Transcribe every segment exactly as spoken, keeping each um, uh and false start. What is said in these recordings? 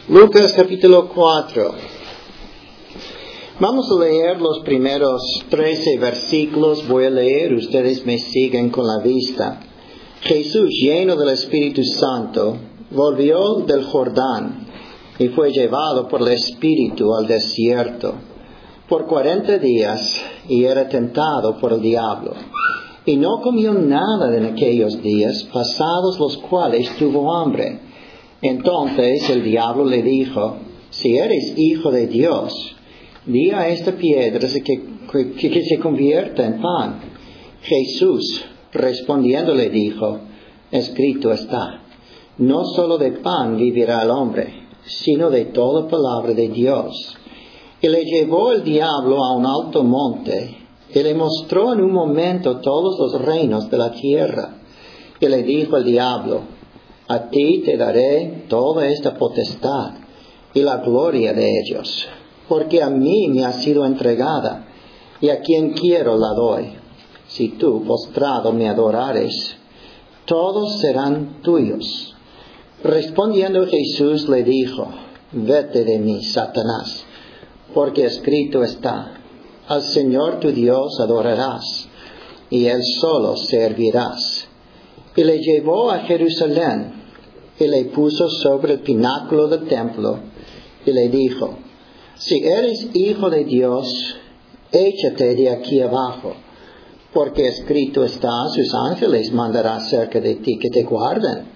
Lucas capítulo cuatro. Vamos a leer los primeros trece versículos. Voy a leer, ustedes me siguen con la vista. Jesús, lleno del Espíritu Santo, volvió del Jordán y fue llevado por el Espíritu al desierto por cuarenta días y era tentado por el diablo. Y no comió nada en aquellos días, pasados los cuales tuvo hambre. Entonces el diablo le dijo: si eres hijo de Dios, di a esta piedra que, que, que se convierta en pan. Jesús respondiendo le dijo: escrito está, no solo de pan vivirá el hombre, sino de toda palabra de Dios. Y le llevó el diablo a un alto monte, y le mostró en un momento todos los reinos de la tierra. Y le dijo al diablo: a ti te daré toda esta potestad y la gloria de ellos, porque a mí me ha sido entregada, y a quien quiero la doy. Si tú postrado me adorares, todos serán tuyos. Respondiendo Jesús le dijo: vete de mí, Satanás, porque escrito está: al Señor tu Dios adorarás, y Él solo servirás. Y le llevó a Jerusalén, y le puso sobre el pináculo del templo, y le dijo: si eres hijo de Dios, échate de aquí abajo, porque escrito está: sus ángeles mandará cerca de ti que te guarden,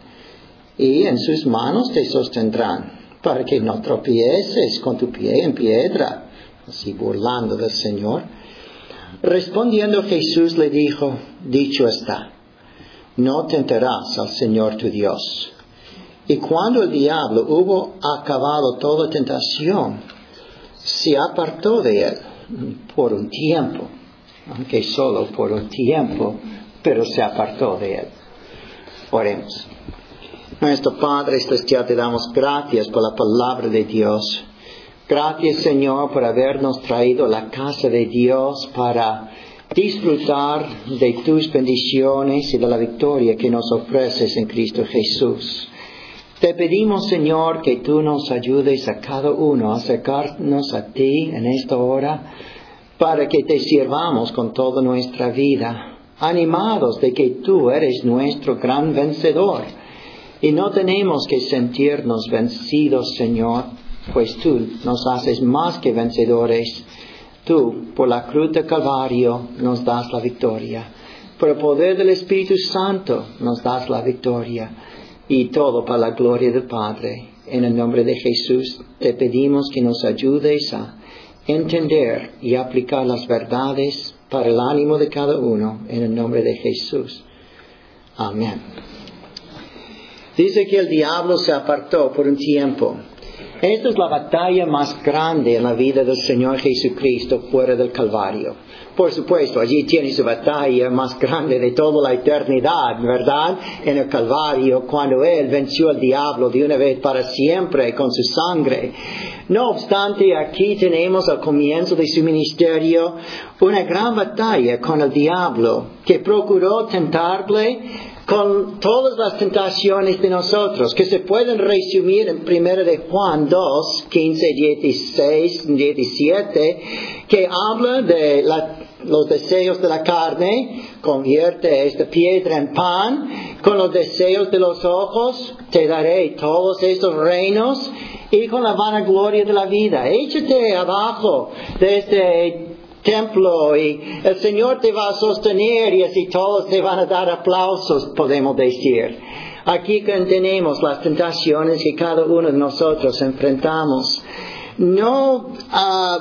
y en sus manos te sostendrán, para que no tropieces con tu pie en piedra. Así burlando del Señor. Respondiendo Jesús le dijo: dicho está, no tentarás al Señor tu Dios. Y cuando el diablo hubo acabado toda tentación, se apartó de él por un tiempo, aunque solo por un tiempo, pero se apartó de él. Oremos. Nuestro Padre celestial, te damos gracias por la palabra de Dios. Gracias, Señor, por habernos traído a la casa de Dios para disfrutar de tus bendiciones y de la victoria que nos ofreces en Cristo Jesús. Te pedimos, Señor, que tú nos ayudes a cada uno a acercarnos a ti en esta hora, para que te sirvamos con toda nuestra vida, animados de que tú eres nuestro gran vencedor. Y no tenemos que sentirnos vencidos, Señor, pues tú nos haces más que vencedores. Tú, por la cruz del Calvario, nos das la victoria. Por el poder del Espíritu Santo, nos das la victoria. Y todo para la gloria del Padre. En el nombre de Jesús, te pedimos que nos ayudes a entender y aplicar las verdades para el ánimo de cada uno. En el nombre de Jesús. Amén. Dice que el diablo se apartó por un tiempo. Esta es la batalla más grande en la vida del Señor Jesucristo fuera del Calvario. Por supuesto, allí tiene su batalla más grande de toda la eternidad, ¿verdad? En el Calvario, cuando Él venció al diablo de una vez para siempre con su sangre. No obstante, aquí tenemos al comienzo de su ministerio una gran batalla con el diablo, que procuró tentarle con todas las tentaciones de nosotros, que se pueden resumir en primera de Juan dos, quince, dieciséis, diecisiete, que habla de la, los deseos de la carne. Convierte esta piedra en pan. Con los deseos de los ojos te daré todos estos reinos, y con la vanagloria de la vida. Échate abajo de este templo y el Señor te va a sostener, y así todos te van a dar aplausos, podemos decir. Aquí tenemos las tentaciones que cada uno de nosotros enfrentamos. No, uh,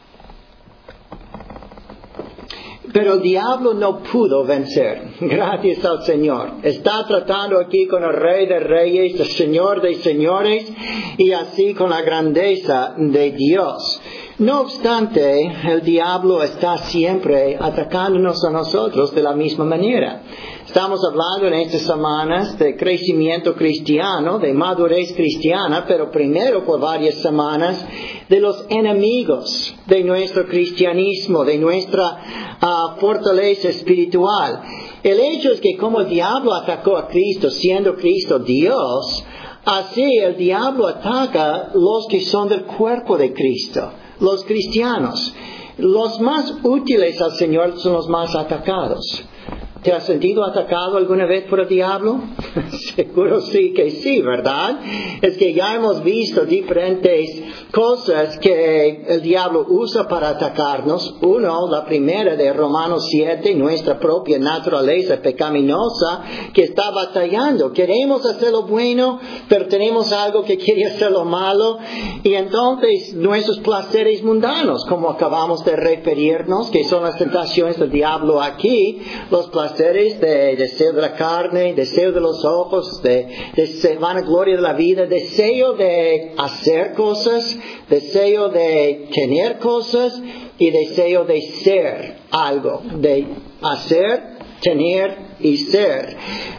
pero el diablo no pudo vencer. Gracias al Señor. Está tratando aquí con el Rey de Reyes, el Señor de Señores, y así con la grandeza de Dios. No obstante, el diablo está siempre atacándonos a nosotros de la misma manera. Estamos hablando en estas semanas de crecimiento cristiano, de madurez cristiana, pero primero por varias semanas de los enemigos de nuestro cristianismo, de nuestra uh, fortaleza espiritual. El hecho es que como el diablo atacó a Cristo, siendo Cristo Dios, Así el diablo ataca los que son del cuerpo de Cristo, los cristianos. Los más útiles al Señor son los más atacados. ¿Te has sentido atacado alguna vez por el diablo? Seguro sí que sí, ¿verdad? Es que ya hemos visto diferentes cosas que el diablo usa para atacarnos. Uno, la primera de Romanos siete, nuestra propia naturaleza pecaminosa que está batallando. Queremos hacer lo bueno, pero tenemos algo que quiere hacer lo malo. Y entonces nuestros placeres mundanos, como acabamos de referirnos, que son las tentaciones del diablo aquí, los placeres de deseo de la carne, deseo de los ojos, de, de vanagloria de la vida, deseo de hacer cosas, deseo de tener cosas y deseo de ser algo, de hacer, tener y ser.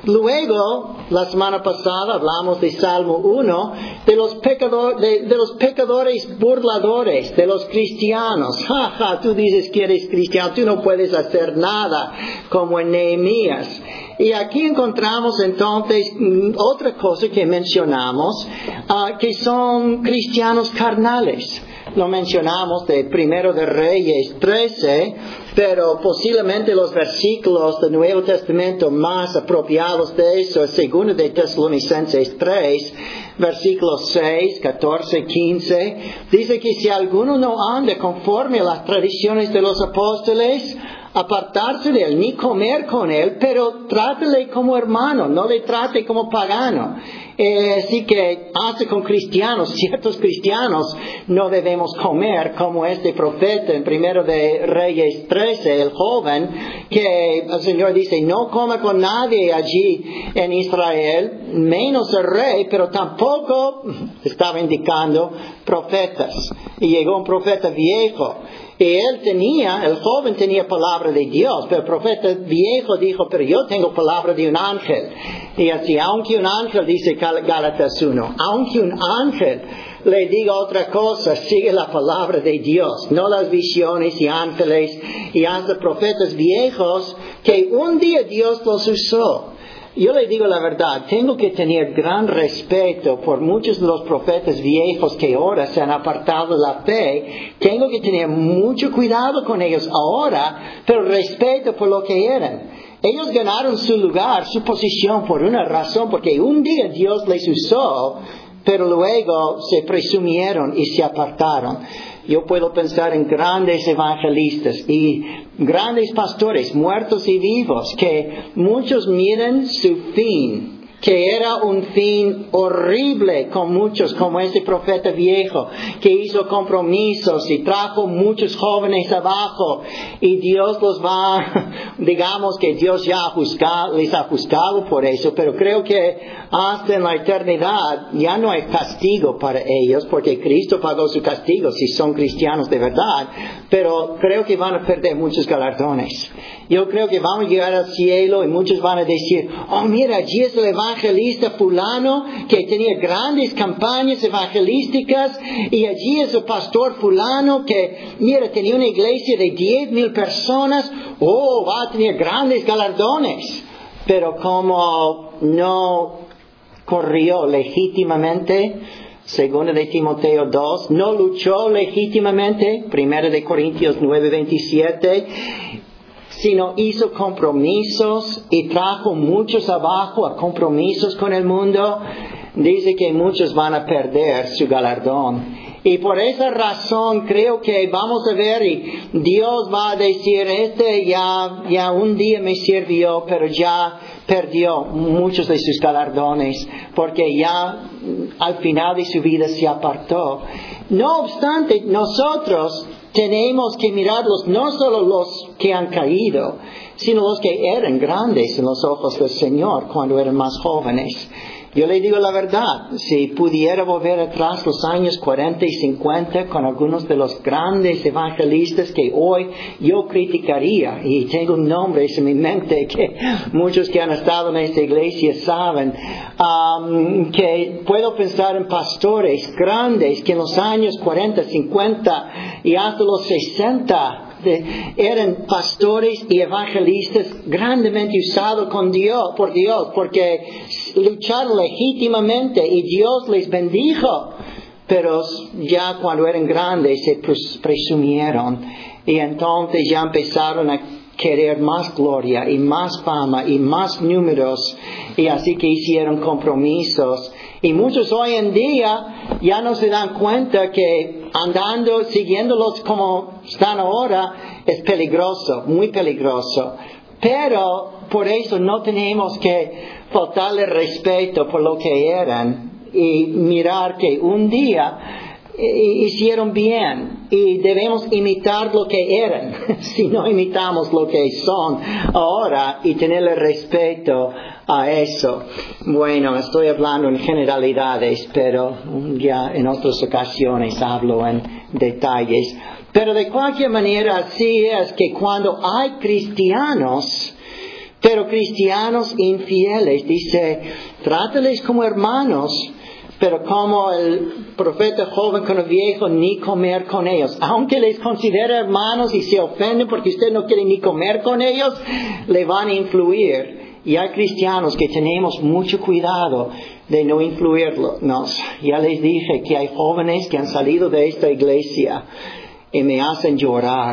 Luego, la semana pasada hablamos de Salmo uno, de los pecadores, de, de los pecadores burladores, de los cristianos. Ja, ja, tú dices que eres cristiano, tú no puedes hacer nada, como en Nehemías. Y aquí encontramos entonces otra cosa que mencionamos, uh, que son cristianos carnales. Lo mencionamos de Primero de Reyes trece, pero posiblemente los versículos del Nuevo Testamento más apropiados de eso es Segundo de Tesalonicenses tres, versículos seis, catorce, quince. Dice que si alguno no anda conforme a las tradiciones de los apóstoles, apartarse de él, ni comer con él, pero trátele como hermano, no le trate como pagano. Eh, así que hace con cristianos, ciertos cristianos, no debemos comer como este profeta en Primero de Reyes trece, el joven, que el Señor dice, no coma con nadie allí en Israel, menos el rey, pero tampoco estaba indicando profetas. Y llegó un profeta viejo. Y él tenía, el joven tenía palabra de Dios, pero el profeta viejo dijo, pero yo tengo palabra de un ángel. Y así, aunque un ángel, dice Gálatas uno, aunque un ángel le diga otra cosa, sigue la palabra de Dios, no las visiones y ángeles y hasta profetas viejos que un día Dios los usó. Yo le digo la verdad, tengo que tener gran respeto por muchos de los profetas viejos que ahora se han apartado de la fe. Tengo que tener mucho cuidado con ellos ahora, pero respeto por lo que eran. Ellos ganaron su lugar, su posición por una razón, porque un día Dios les usó, pero luego se presumieron y se apartaron. Yo puedo pensar en grandes evangelistas y grandes pastores, muertos y vivos, que muchos miran su fin, que era un fin horrible con muchos, como este profeta viejo, que hizo compromisos y trajo muchos jóvenes abajo, y Dios los va, digamos que Dios ya ha juzgado, les ha juzgado por eso, pero creo que hasta en la eternidad ya no hay castigo para ellos, porque Cristo pagó su castigo si son cristianos de verdad, pero creo que van a perder muchos galardones. Yo creo que vamos a llegar al cielo y muchos van a decir, oh mira, allí es el evangelista fulano que tenía grandes campañas evangelísticas, y allí es el pastor fulano que, mira, tenía una iglesia de diez mil personas, oh, va a tener grandes galardones. Pero como no corrió legítimamente, Segunda de Timoteo dos, no luchó legítimamente, Primera de Corintios nueve, veintisiete, sino hizo compromisos y trajo muchos abajo a compromisos con el mundo, dice que muchos van a perder su galardón. Y por esa razón creo que vamos a ver, y Dios va a decir, este ya, ya un día me sirvió, pero ya perdió muchos de sus galardones, porque ya al final de su vida se apartó. No obstante, nosotros tenemos que mirarlos, no solo los que han caído, sino los que eran grandes en los ojos del Señor cuando eran más jóvenes. Yo le digo la verdad, si pudiera volver atrás los años cuarenta y cincuenta con algunos de los grandes evangelistas que hoy yo criticaría, y tengo nombres en mi mente que muchos que han estado en esta iglesia saben, um, que puedo pensar en pastores grandes que en los años cuarenta, cincuenta y hasta los sesenta De, eran pastores y evangelistas grandemente usados con Dios, por Dios, porque luchar legítimamente y Dios les bendijo. Pero ya cuando eran grandes se presumieron y entonces ya empezaron a querer más gloria y más fama y más números, y así que hicieron compromisos. Y muchos hoy en día ya no se dan cuenta que andando, siguiéndolos como están ahora, es peligroso, muy peligroso. Pero por eso no tenemos que faltarle respeto por lo que eran y mirar que un día hicieron bien y debemos imitar lo que eran si no imitamos lo que son ahora y tenerle respeto a eso. Bueno, estoy hablando en generalidades, pero ya en otras ocasiones hablo en detalles. Pero de cualquier manera así es que cuando hay cristianos, pero cristianos infieles, dice, trátales como hermanos, pero como el profeta joven con el viejo, ni comer con ellos. Aunque les considere hermanos y se ofenden porque usted no quiere ni comer con ellos, le van a influir. Y hay cristianos que tenemos mucho cuidado de no influirlos. Ya les dije que hay jóvenes que han salido de esta iglesia y me hacen llorar.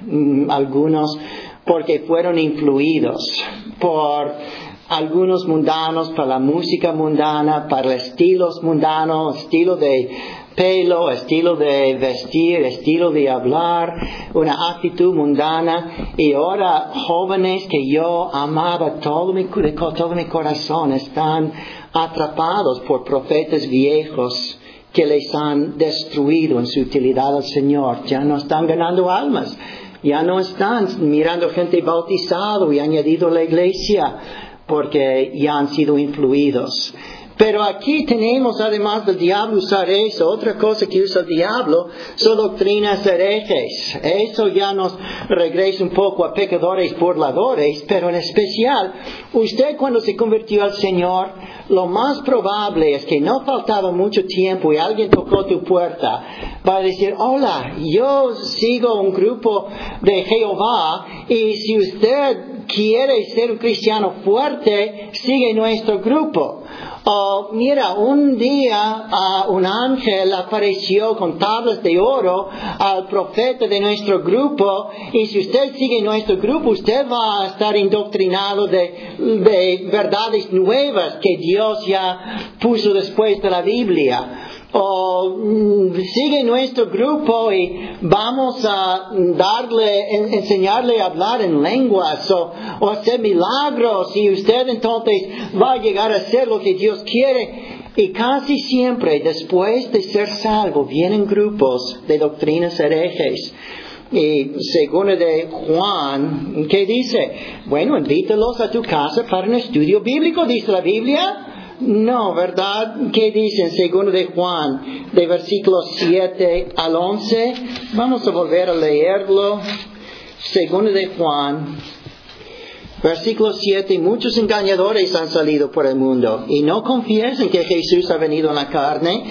Algunos porque fueron influidos por algunos mundanos, para la música mundana, para estilos mundanos, estilo de pelo, estilo de vestir, estilo de hablar, una actitud mundana. Y ahora jóvenes que yo amaba todo mi, todo mi corazón están atrapados por profetas viejos que les han destruido en su utilidad al Señor. Ya no están ganando almas, ya no están mirando gente bautizada y añadido a la iglesia, porque ya han sido influidos. Pero aquí tenemos, además del diablo usar eso, otra cosa que usa el diablo son doctrinas herejes. Eso ya nos regresa un poco a pecadores burladores, pero en especial, usted cuando se convirtió al Señor, lo más probable es que no faltaba mucho tiempo y alguien tocó tu puerta para decir, hola, yo sigo un grupo de Jehová y si usted quiere ser un cristiano fuerte, sigue nuestro grupo. Oh, mira, un día uh, un ángel apareció con tablas de oro al profeta de nuestro grupo y si usted sigue nuestro grupo, usted va a estar indoctrinado de, de verdades nuevas que Dios ya puso después de la Biblia. O mm, sigue nuestro grupo y vamos a darle, en, enseñarle a hablar en lenguas o, o hacer milagros y usted entonces va a llegar a hacer lo que Dios quiere. Y casi siempre después de ser salvo vienen grupos de doctrinas herejes. Y según de Juan, ¿qué dice? Bueno, invítalos a tu casa para un estudio bíblico, dice la Biblia. No, ¿verdad? ¿Qué dice en segundo de Juan, de versículos siete al once? Vamos a volver a leerlo. Segundo de Juan, versículo siete. Muchos engañadores han salido por el mundo y no confiesan que Jesús ha venido en la carne.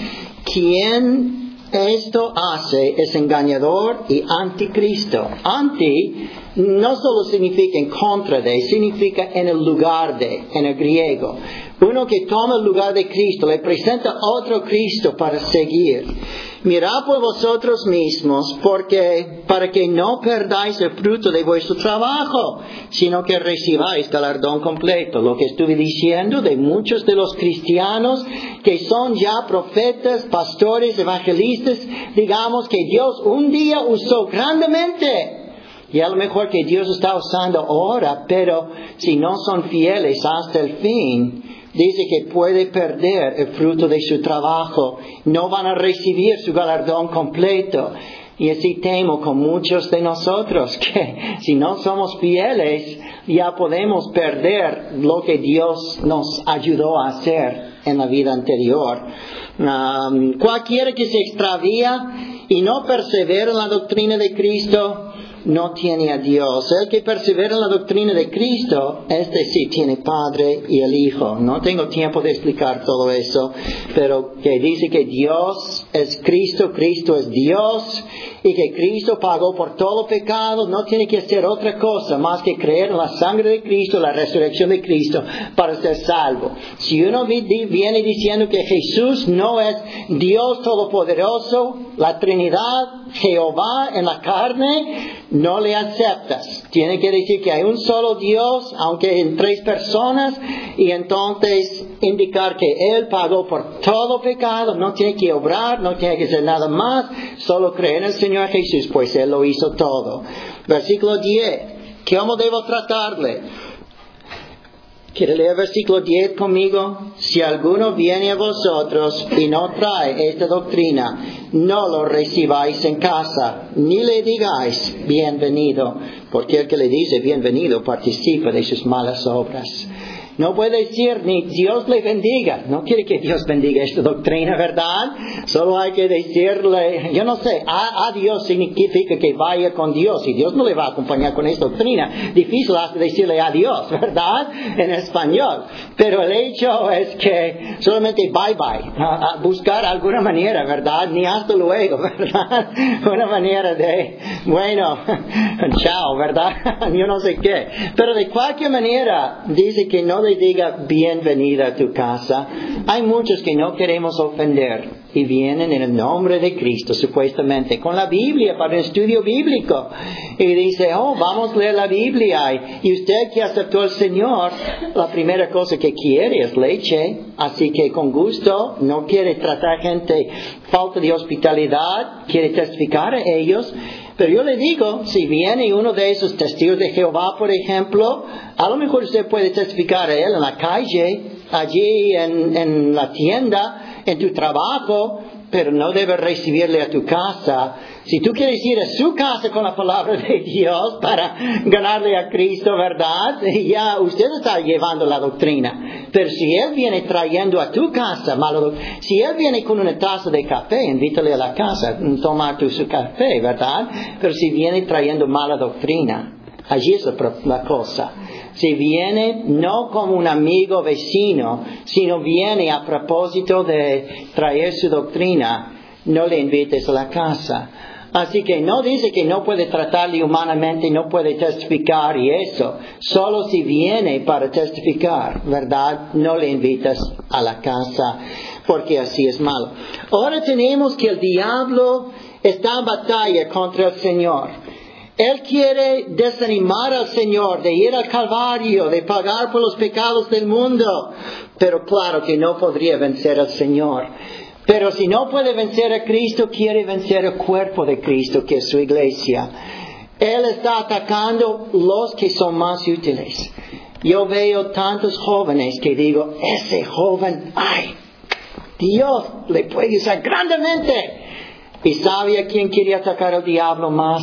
Quien esto hace es engañador y anticristo. Anti no solo significa en contra de, significa en el lugar de, en el griego. Uno que toma el lugar de Cristo, le presenta otro Cristo para seguir. Mirad por vosotros mismos, porque para que no perdáis el fruto de vuestro trabajo, sino que recibáis galardón completo. Lo que estuve diciendo de muchos de los cristianos que son ya profetas, pastores, evangelistas, digamos que Dios un día usó grandemente. Y a lo mejor que Dios está usando ahora, pero si no son fieles hasta el fin, dice que puede perder el fruto de su trabajo. No van a recibir su galardón completo. Y así temo con muchos de nosotros que si no somos fieles, ya podemos perder lo que Dios nos ayudó a hacer en la vida anterior. Um, cualquiera que se extravía y no persevera en la doctrina de Cristo, no tiene a Dios. El que persevera en la doctrina de Cristo, este sí tiene Padre y el Hijo. No tengo tiempo de explicar todo eso, pero que dice que Dios es Cristo, Cristo es Dios, y que Cristo pagó por todo pecado, no tiene que hacer otra cosa más que creer en la sangre de Cristo, la resurrección de Cristo, para ser salvo. Si uno viene diciendo que Jesús no es Dios Todopoderoso, la Trinidad, Jehová en la carne, no le aceptas. Tiene que decir que hay un solo Dios, aunque en tres personas, y entonces indicar que Él pagó por todo pecado, no tiene que obrar, no tiene que hacer nada más, solo creer en el Señor Jesús, pues Él lo hizo todo. Versículo diez, ¿cómo debo tratarle? ¿Quiere leer versículo diez conmigo? Si alguno viene a vosotros y no trae esta doctrina, no lo recibáis en casa, ni le digáis bienvenido, porque el que le dice bienvenido participa de sus malas obras. No puede decir ni Dios le bendiga. No quiere que Dios bendiga esta doctrina, ¿verdad? Solo hay que decirle, yo no sé, a, a Dios significa que vaya con Dios. Y Dios no le va a acompañar con esta doctrina. Difícil hasta decirle adiós, ¿verdad? En español. Pero el hecho es que solamente bye bye. A, a buscar alguna manera, ¿verdad? Ni hasta luego, ¿verdad? Una manera de, bueno, chao, ¿verdad? Yo no sé qué. Pero de cualquier manera, dice que no le diga bienvenida a tu casa. Hay muchos que no queremos ofender y vienen en el nombre de Cristo, supuestamente, con la Biblia para un estudio bíblico. Y dice, oh, vamos a leer la Biblia. Y usted que aceptó al Señor, la primera cosa que quiere es leche. Así que con gusto, no quiere tratar gente falta de hospitalidad, quiere testificar a ellos. Pero yo le digo, si viene uno de esos testigos de Jehová, por ejemplo, a lo mejor usted puede testificar a él en la calle, allí en, en la tienda, en tu trabajo, pero no debe recibirle a tu casa. Si tú quieres ir a su casa con la palabra de Dios para ganarle a Cristo, ¿verdad? Ya usted está llevando la doctrina. Pero si Él viene trayendo a tu casa, malo, si Él viene con una taza de café, invítale a la casa, toma tu su café, ¿verdad? Pero si viene trayendo mala doctrina, allí es la, la cosa. Si viene no como un amigo vecino, sino viene a propósito de traer su doctrina, no le invites a la casa. Así que no dice que no puede tratarle humanamente, no puede testificar y eso. Solo si viene para testificar, ¿verdad? No le invitas a la casa, porque así es malo. Ahora tenemos que el diablo está en batalla contra el Señor. Él quiere desanimar al Señor de ir al Calvario, de pagar por los pecados del mundo. Pero claro que no podría vencer al Señor. Pero si no puede vencer a Cristo, quiere vencer el cuerpo de Cristo, que es su iglesia. Él está atacando los que son más útiles. Yo veo tantos jóvenes que digo, ese joven, ay, Dios le puede usar grandemente. ¿Y sabe a quién quiere atacar el diablo más?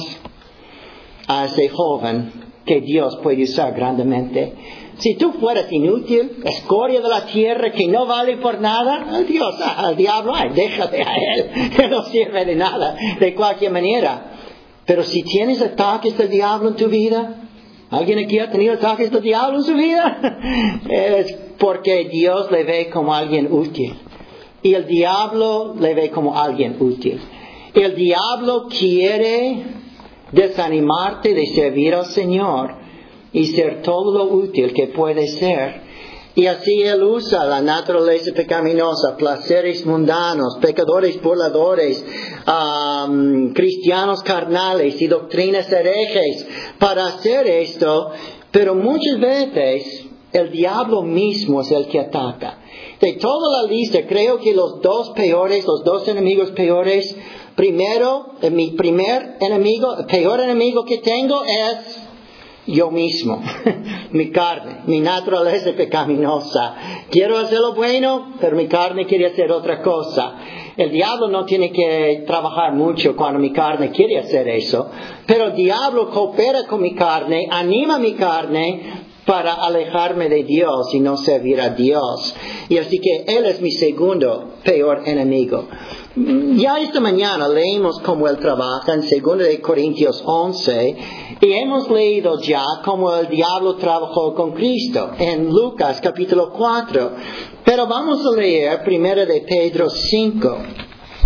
A ese joven que Dios puede usar grandemente. Si tú fueras inútil, escoria de la tierra que no vale por nada, al Dios, al diablo, ay, déjate a él, que no sirve de nada, de cualquier manera. Pero si tienes ataques del diablo en tu vida, ¿alguien aquí ha tenido ataques del diablo en su vida? Es porque Dios le ve como alguien útil. Y el diablo le ve como alguien útil. El diablo quiere desanimarte de servir al Señor y ser todo lo útil que puede ser. Y así Él usa la naturaleza pecaminosa, placeres mundanos, pecadores burladores, um, cristianos carnales y doctrinas herejes para hacer esto. Pero muchas veces el diablo mismo es el que ataca. De toda la lista, creo que los dos peores, los dos enemigos peores, primero, mi primer enemigo, el peor enemigo que tengo es yo mismo, mi carne, mi naturaleza pecaminosa. Quiero hacer lo bueno, pero mi carne quiere hacer otra cosa. El diablo no tiene que trabajar mucho cuando mi carne quiere hacer eso, pero el diablo coopera con mi carne, anima mi carne para alejarme de Dios y no servir a Dios. Y así que Él es mi segundo peor enemigo. Ya esta mañana leímos cómo Él trabaja en segunda de Corintios once y hemos leído ya cómo el diablo trabajó con Cristo en Lucas capítulo cuatro. Pero vamos a leer primera de Pedro cinco.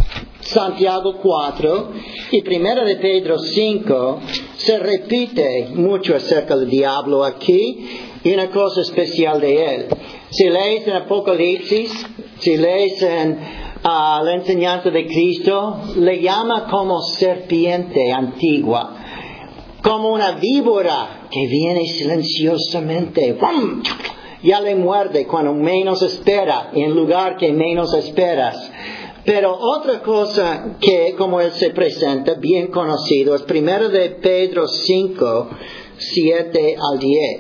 Santiago cuatro y Primera de Pedro cinco, se repite mucho acerca del diablo aquí y una cosa especial de él. Si lees en Apocalipsis, si lees en uh, la enseñanza de Cristo, le llama como serpiente antigua, como una víbora que viene silenciosamente. ¡Bum! Ya le muerde cuando menos espera, en lugar que menos esperas. Pero otra cosa que, como él se presenta, bien conocido, es primero de Pedro cinco, siete al diez.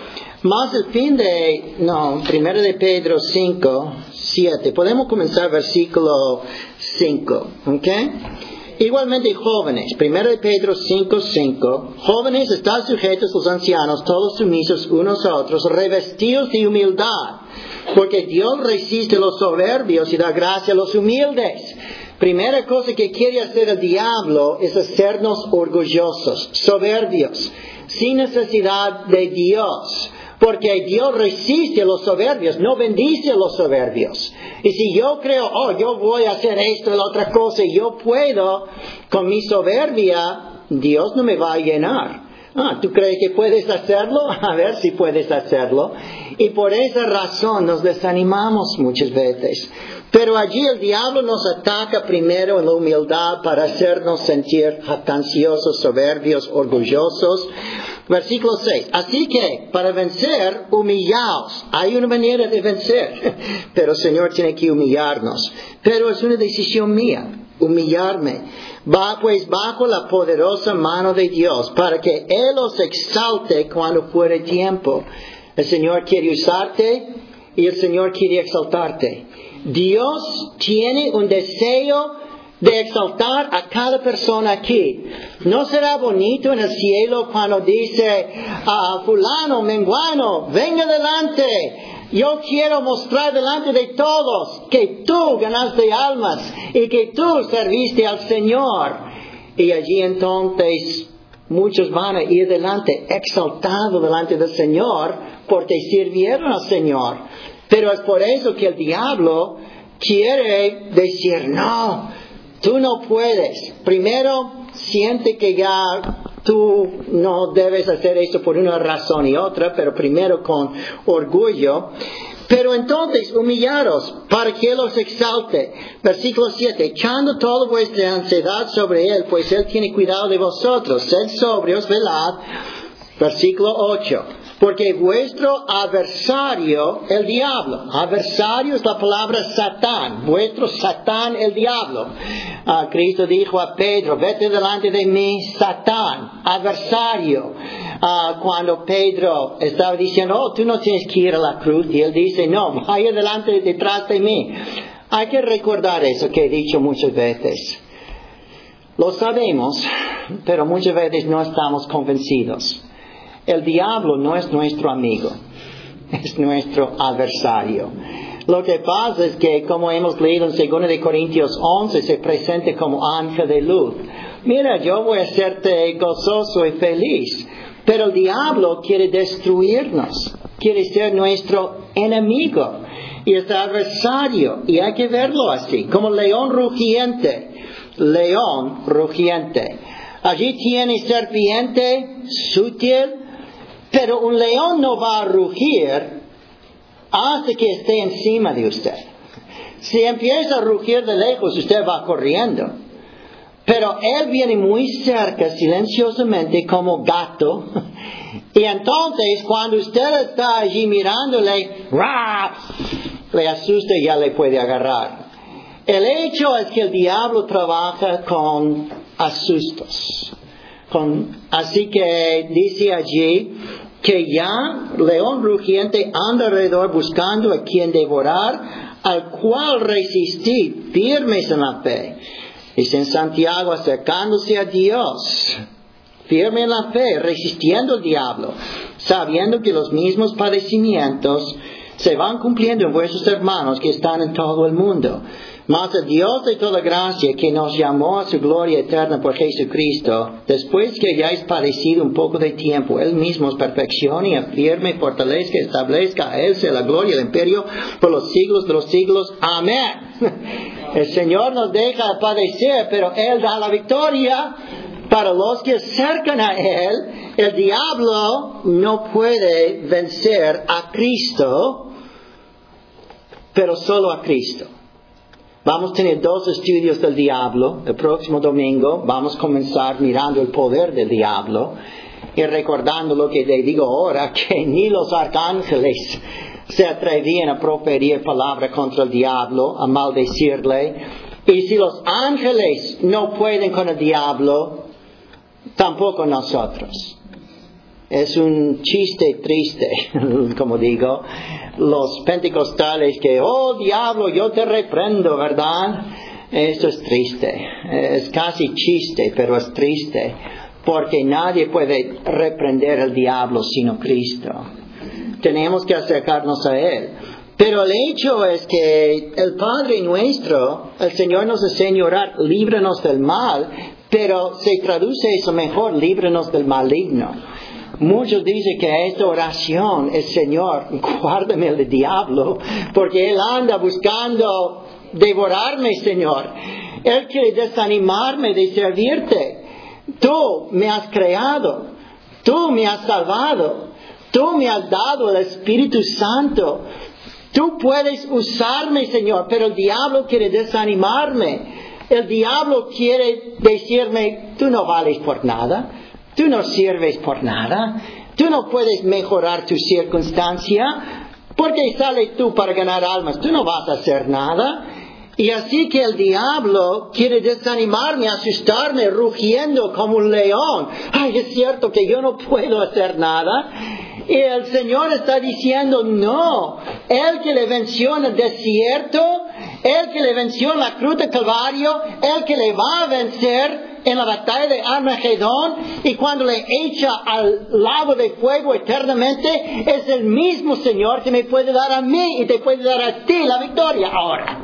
Más el fin de, no, primero de Pedro cinco, siete. Podemos comenzar versículo cinco, ¿ok? Igualmente jóvenes, primero de Pedro cinco, cinco. Jóvenes, están sujetos los ancianos, todos sumisos unos a otros, revestidos de humildad. Porque Dios resiste a los soberbios y da gracia a los humildes. Primera cosa que quiere hacer el diablo es hacernos orgullosos, soberbios, sin necesidad de Dios. Porque Dios resiste a los soberbios, no bendice a los soberbios. Y si yo creo, oh, yo voy a hacer esto y la otra cosa, y yo puedo, con mi soberbia, Dios no me va a llenar. Ah, ¿tú crees que puedes hacerlo? A ver si puedes hacerlo. Y por esa razón nos desanimamos muchas veces. Pero allí el diablo nos ataca primero en la humildad para hacernos sentir jactanciosos, soberbios, orgullosos. Versículo seis. Así que, para vencer, humillaos. Hay una manera de vencer. Pero el Señor tiene que humillarnos. Pero es una decisión mía. Humillarme, va pues bajo la poderosa mano de Dios, para que Él os exalte cuando fuere tiempo. El Señor quiere usarte y el Señor quiere exaltarte. Dios tiene un deseo de exaltar a cada persona aquí. ¿No será bonito en el cielo cuando dice a fulano, menguano, venga adelante? Yo quiero mostrar delante de todos que tú ganaste almas y que tú serviste al Señor. Y allí entonces muchos van a ir delante, exaltados delante del Señor, porque sirvieron al Señor. Pero es por eso que el diablo quiere decir, no, tú no puedes. Primero, siente que ya tú no debes hacer eso por una razón y otra, pero primero con orgullo. Pero entonces, humillaros para que Él os exalte. Versículo siete. Echando toda vuestra ansiedad sobre Él, pues Él tiene cuidado de vosotros. Sed sobrios, velad. Versículo ocho. Porque vuestro adversario, el diablo. Adversario es la palabra Satán. Vuestro Satán, el diablo. Uh, Cristo dijo a Pedro, vete delante de mí, Satán, adversario. Uh, cuando Pedro estaba diciendo, oh, tú no tienes que ir a la cruz. Y él dice, no, vaya delante, detrás de mí. Hay que recordar eso que he dicho muchas veces. Lo sabemos, pero muchas veces no estamos convencidos. El diablo no es nuestro amigo, es nuestro adversario. Lo que pasa es que, como hemos leído en segunda de Corintios once, se presenta como ángel de luz. Mira, yo voy a hacerte gozoso y feliz. Pero el diablo quiere destruirnos, quiere ser nuestro enemigo y es adversario. Y hay que verlo así, como león rugiente, león rugiente. Allí tiene serpiente sutil. Pero un león no va a rugir hasta que esté encima de usted. Si empieza a rugir de lejos, usted va corriendo. Pero él viene muy cerca, silenciosamente, como gato. Y entonces, cuando usted está allí mirándole, ¡rah!, le asusta y ya le puede agarrar. El hecho es que el diablo trabaja con asustos. Con, así que dice allí que ya león rugiente anda alrededor buscando a quien devorar, al cual resistid firmes en la fe. Dice en Santiago, acercándose a Dios, firme en la fe, resistiendo al diablo, sabiendo que los mismos padecimientos se van cumpliendo en vuestros hermanos que están en todo el mundo. Mas el Dios de toda gracia, que nos llamó a su gloria eterna por Jesucristo, después que hayáis padecido un poco de tiempo, Él mismo os perfeccione, afirme, fortalezca, establezca. A Él sea la gloria, el imperio, por los siglos de los siglos. Amén. El Señor nos deja padecer, pero Él da la victoria para los que se acercan a Él. El diablo no puede vencer a Cristo, pero solo a Cristo. Vamos a tener dos estudios del diablo. El próximo domingo vamos a comenzar mirando el poder del diablo y recordando lo que le digo ahora, que ni los arcángeles se atrevían a proferir palabra contra el diablo, a maldecirle. Y si los ángeles no pueden con el diablo, tampoco nosotros. Es un chiste triste, como digo, los pentecostales que, oh diablo, yo te reprendo, ¿verdad? Esto es triste, es casi chiste, pero es triste, porque nadie puede reprender al diablo sino Cristo. Tenemos que acercarnos a Él. Pero el hecho es que el Padre nuestro, el Señor nos enseña a orar, líbranos del mal, pero se traduce eso mejor, líbranos del maligno. Muchos dicen que esta oración es, Señor, guárdame del diablo, porque Él anda buscando devorarme, Señor. Él quiere desanimarme de servirte. Tú me has creado, tú me has salvado, tú me has dado el Espíritu Santo. Tú puedes usarme, Señor, pero el diablo quiere desanimarme. El diablo quiere decirme, tú no vales por nada, tú no sirves por nada, tú no puedes mejorar tu circunstancia, porque sales tú para ganar almas, tú no vas a hacer nada. Y así que el diablo quiere desanimarme, asustarme, rugiendo como un león. Ay, es cierto que yo no puedo hacer nada. Y el Señor está diciendo, no, Él que le venció en el desierto, Él que le venció en la cruz de Calvario, Él que le va a vencer en la batalla de Armagedón, y cuando le echa al lago de fuego eternamente, es el mismo Señor que me puede dar a mí y te puede dar a ti la victoria ahora.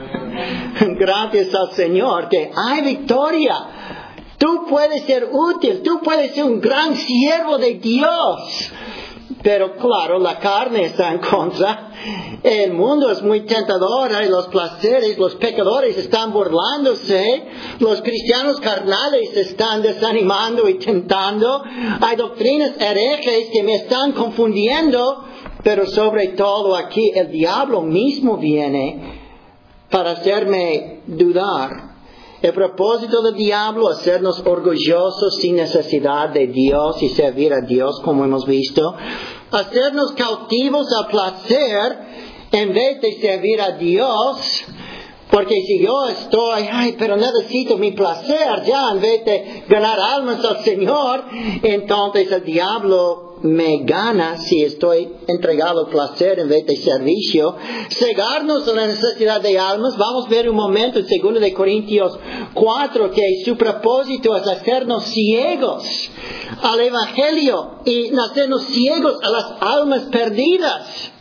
Gracias al Señor que hay victoria. Tú puedes ser útil, tú puedes ser un gran siervo de Dios. Pero claro, la carne está en contra. El mundo es muy tentador y los placeres, los pecadores están burlándose. Los cristianos carnales se están desanimando y tentando. Hay doctrinas herejes que me están confundiendo. Pero sobre todo aquí el diablo mismo viene para hacerme dudar. El propósito del diablo es hacernos orgullosos sin necesidad de Dios y servir a Dios, como hemos visto. Hacernos cautivos al placer en vez de servir a Dios. Porque si yo estoy, ay, pero necesito mi placer ya en vez de ganar almas al Señor, entonces el diablo me gana si estoy entregado al placer en vez de servicio. Cegarnos en la necesidad de almas. Vamos a ver un momento en segundo de Corintios cuatro que su propósito es hacernos ciegos al Evangelio y hacernos ciegos a las almas perdidas.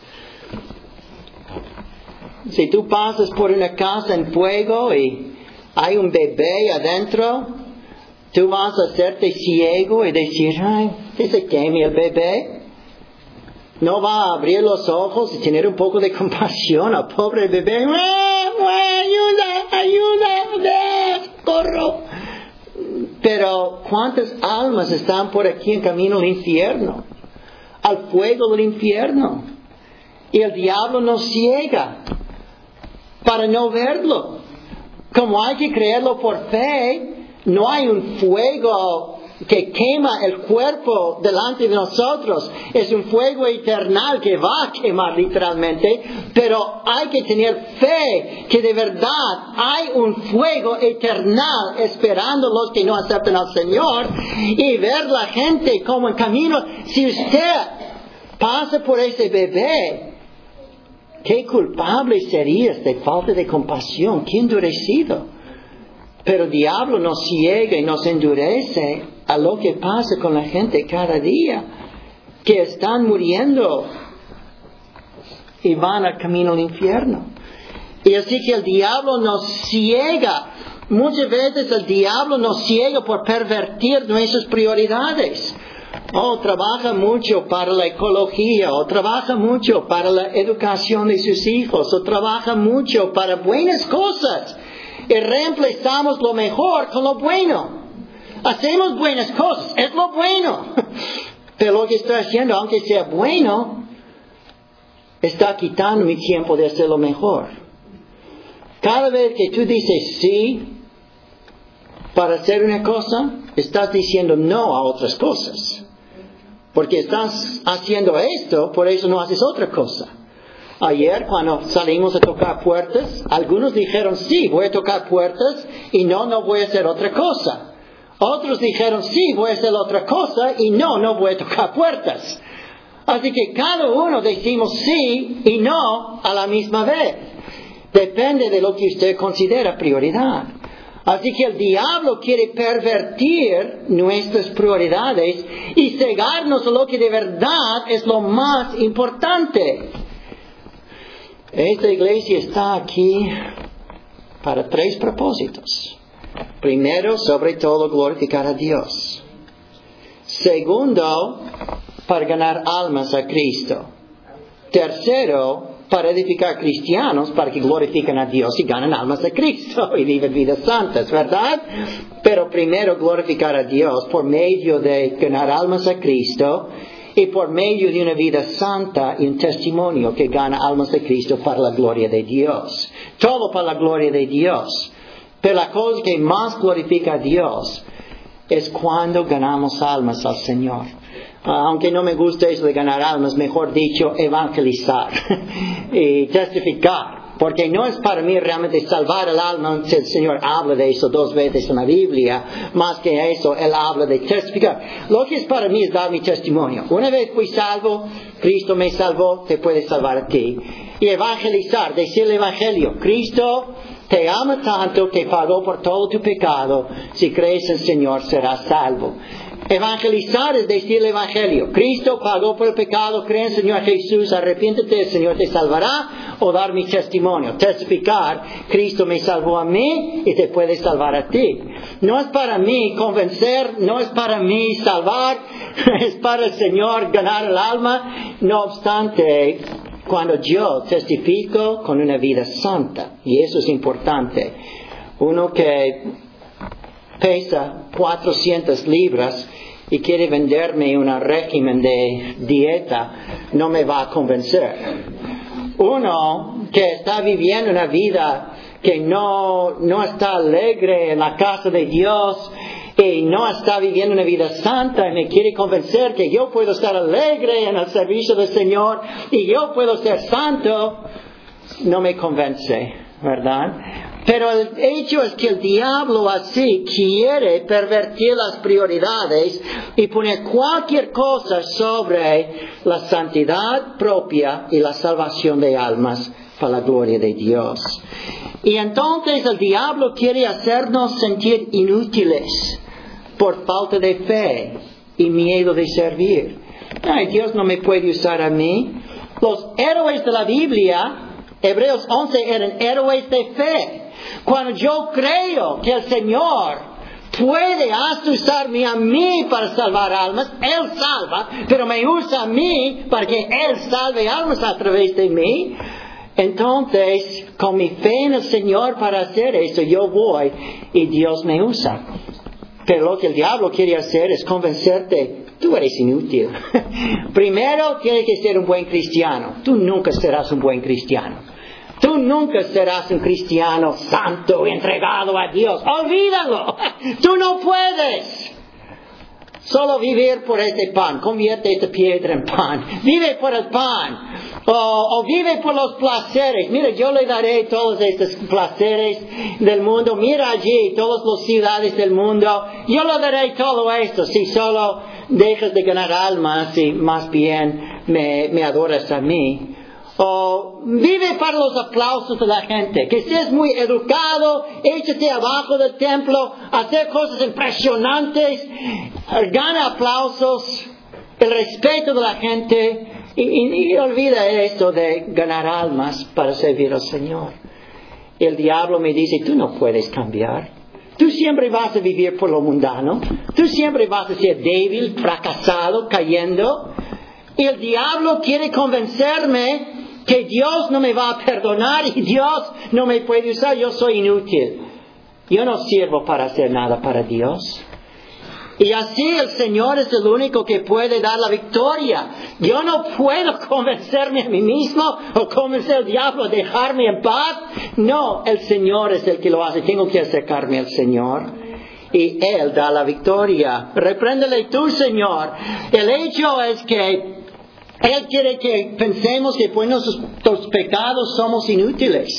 Si tú pasas por una casa en fuego y hay un bebé adentro, tú vas a hacerte ciego y decir, ay, que se queme el bebé. No va a abrir los ojos y tener un poco de compasión al pobre bebé. Ayuda, ayuda, corro. Pero ¿cuántas almas están por aquí en camino al infierno? Al fuego del infierno. Y el diablo nos ciega para no verlo. Como hay que creerlo por fe, no hay un fuego que quema el cuerpo delante de nosotros. Es un fuego eternal que va a quemar literalmente, pero hay que tener fe que de verdad hay un fuego eternal esperando a los que no aceptan al Señor, y ver la gente como en camino. Si usted pasa por ese bebé, qué culpable serías de falta de compasión, qué endurecido. Pero el diablo nos ciega y nos endurece a lo que pasa con la gente cada día, que están muriendo y van al camino al infierno. Y así que el diablo nos ciega. Muchas veces el diablo nos ciega por pervertir nuestras prioridades. O trabaja mucho para la ecología, o trabaja mucho para la educación de sus hijos, o trabaja mucho para buenas cosas. y reemplazamos lo mejor con lo bueno. Hacemos buenas cosas, es lo bueno. Pero lo que estoy haciendo, aunque sea bueno, está quitando mi tiempo de hacer lo mejor. Cada vez que tú dices sí para hacer una cosa, estás diciendo no a otras cosas. Porque estás haciendo esto, por eso no haces otra cosa. Ayer cuando salimos a tocar puertas, algunos dijeron sí, voy a tocar puertas y no, no voy a hacer otra cosa. Otros dijeron sí, voy a hacer otra cosa y no, no voy a tocar puertas. Así que cada uno decimos sí y no a la misma vez. Depende de lo que usted considera prioridad. Así que el diablo quiere pervertir nuestras prioridades y cegarnos a lo que de verdad es lo más importante. Esta iglesia está aquí para tres propósitos. Primero, sobre todo, glorificar a Dios. Segundo, para ganar almas a Cristo. Tercero, para edificar cristianos, para que glorifiquen a Dios y ganen almas a Cristo y viven vidas santas, ¿verdad? Pero primero glorificar a Dios por medio de ganar almas a Cristo y por medio de una vida santa y un testimonio que gana almas a Cristo para la gloria de Dios. Todo para la gloria de Dios. Pero la cosa que más glorifica a Dios es cuando ganamos almas al Señor. Aunque no me gusta eso de ganar almas, mejor dicho, evangelizar y testificar. Porque no es para mí realmente salvar el alma. El Señor habla de eso dos veces en la Biblia. Más que eso, Él habla de testificar. Lo que es para mí es dar mi testimonio. Una vez fui salvo, Cristo me salvó, te puede salvar a ti. Y evangelizar, decir el Evangelio. Cristo te ama tanto que pagó por todo tu pecado. Si crees en el Señor, serás salvo. Evangelizar es decir el Evangelio. Cristo pagó por el pecado, cree en el Señor Jesús, arrepiéntete, el Señor te salvará. O dar mi testimonio, testificar, Cristo me salvó a mí y te puede salvar a ti. No es para mí convencer, no es para mí salvar, es para el Señor ganar el alma. No obstante, cuando yo testifico con una vida santa, y eso es importante, uno que pesa cuatrocientas libras y quiere venderme un régimen de dieta, no me va a convencer. Uno que está viviendo una vida que no, no está alegre en la casa de Dios y no está viviendo una vida santa y me quiere convencer que yo puedo estar alegre en el servicio del Señor y yo puedo ser santo, no me convence, ¿verdad? Pero el hecho es que el diablo así quiere pervertir las prioridades y poner cualquier cosa sobre la santidad propia y la salvación de almas para la gloria de Dios. Y entonces el diablo quiere hacernos sentir inútiles por falta de fe y miedo de servir. Ay, Dios no me puede usar a mí. Los héroes de la Biblia, Hebreos once, eran héroes de fe. Cuando yo creo que el Señor puede hasta usarme a mí para salvar almas, Él salva, pero me usa a mí para que Él salve almas a través de mí. Entonces, con mi fe en el Señor para hacer eso, yo voy y Dios me usa. Pero lo que el diablo quiere hacer es convencerte, tú eres inútil. Primero, tienes que ser un buen cristiano. Tú nunca serás un buen cristiano. Tú nunca serás un cristiano santo, entregado a Dios. ¡Olvídalo! Tú no puedes. Solo vivir por este pan. Convierte esta piedra en pan. Vive por el pan. O, o vive por los placeres. Mira, yo le daré todos estos placeres del mundo. Mira allí todas las ciudades del mundo. Yo le daré todo esto si solo dejas de ganar almas y más bien me, me adoras a mí. O vive para los aplausos de la gente. Que seas muy educado, échate abajo del templo, hacer cosas impresionantes, gana aplausos, el respeto de la gente, y, y, y olvida esto de ganar almas para servir al Señor. Y el diablo me dice, tú no puedes cambiar. Tú siempre vas a vivir por lo mundano. Tú siempre vas a ser débil, fracasado, cayendo. Y el diablo quiere convencerme que Dios no me va a perdonar y Dios no me puede usar, yo soy inútil. Yo no sirvo para hacer nada para Dios. Y así el Señor es el único que puede dar la victoria. Yo no puedo convencerme a mí mismo o convencer al diablo a dejarme en paz. No, el Señor es el que lo hace. Tengo que acercarme al Señor. Y Él da la victoria. Repréndele tú, Señor. El hecho es que Él quiere que pensemos que por nuestros pecados somos inútiles.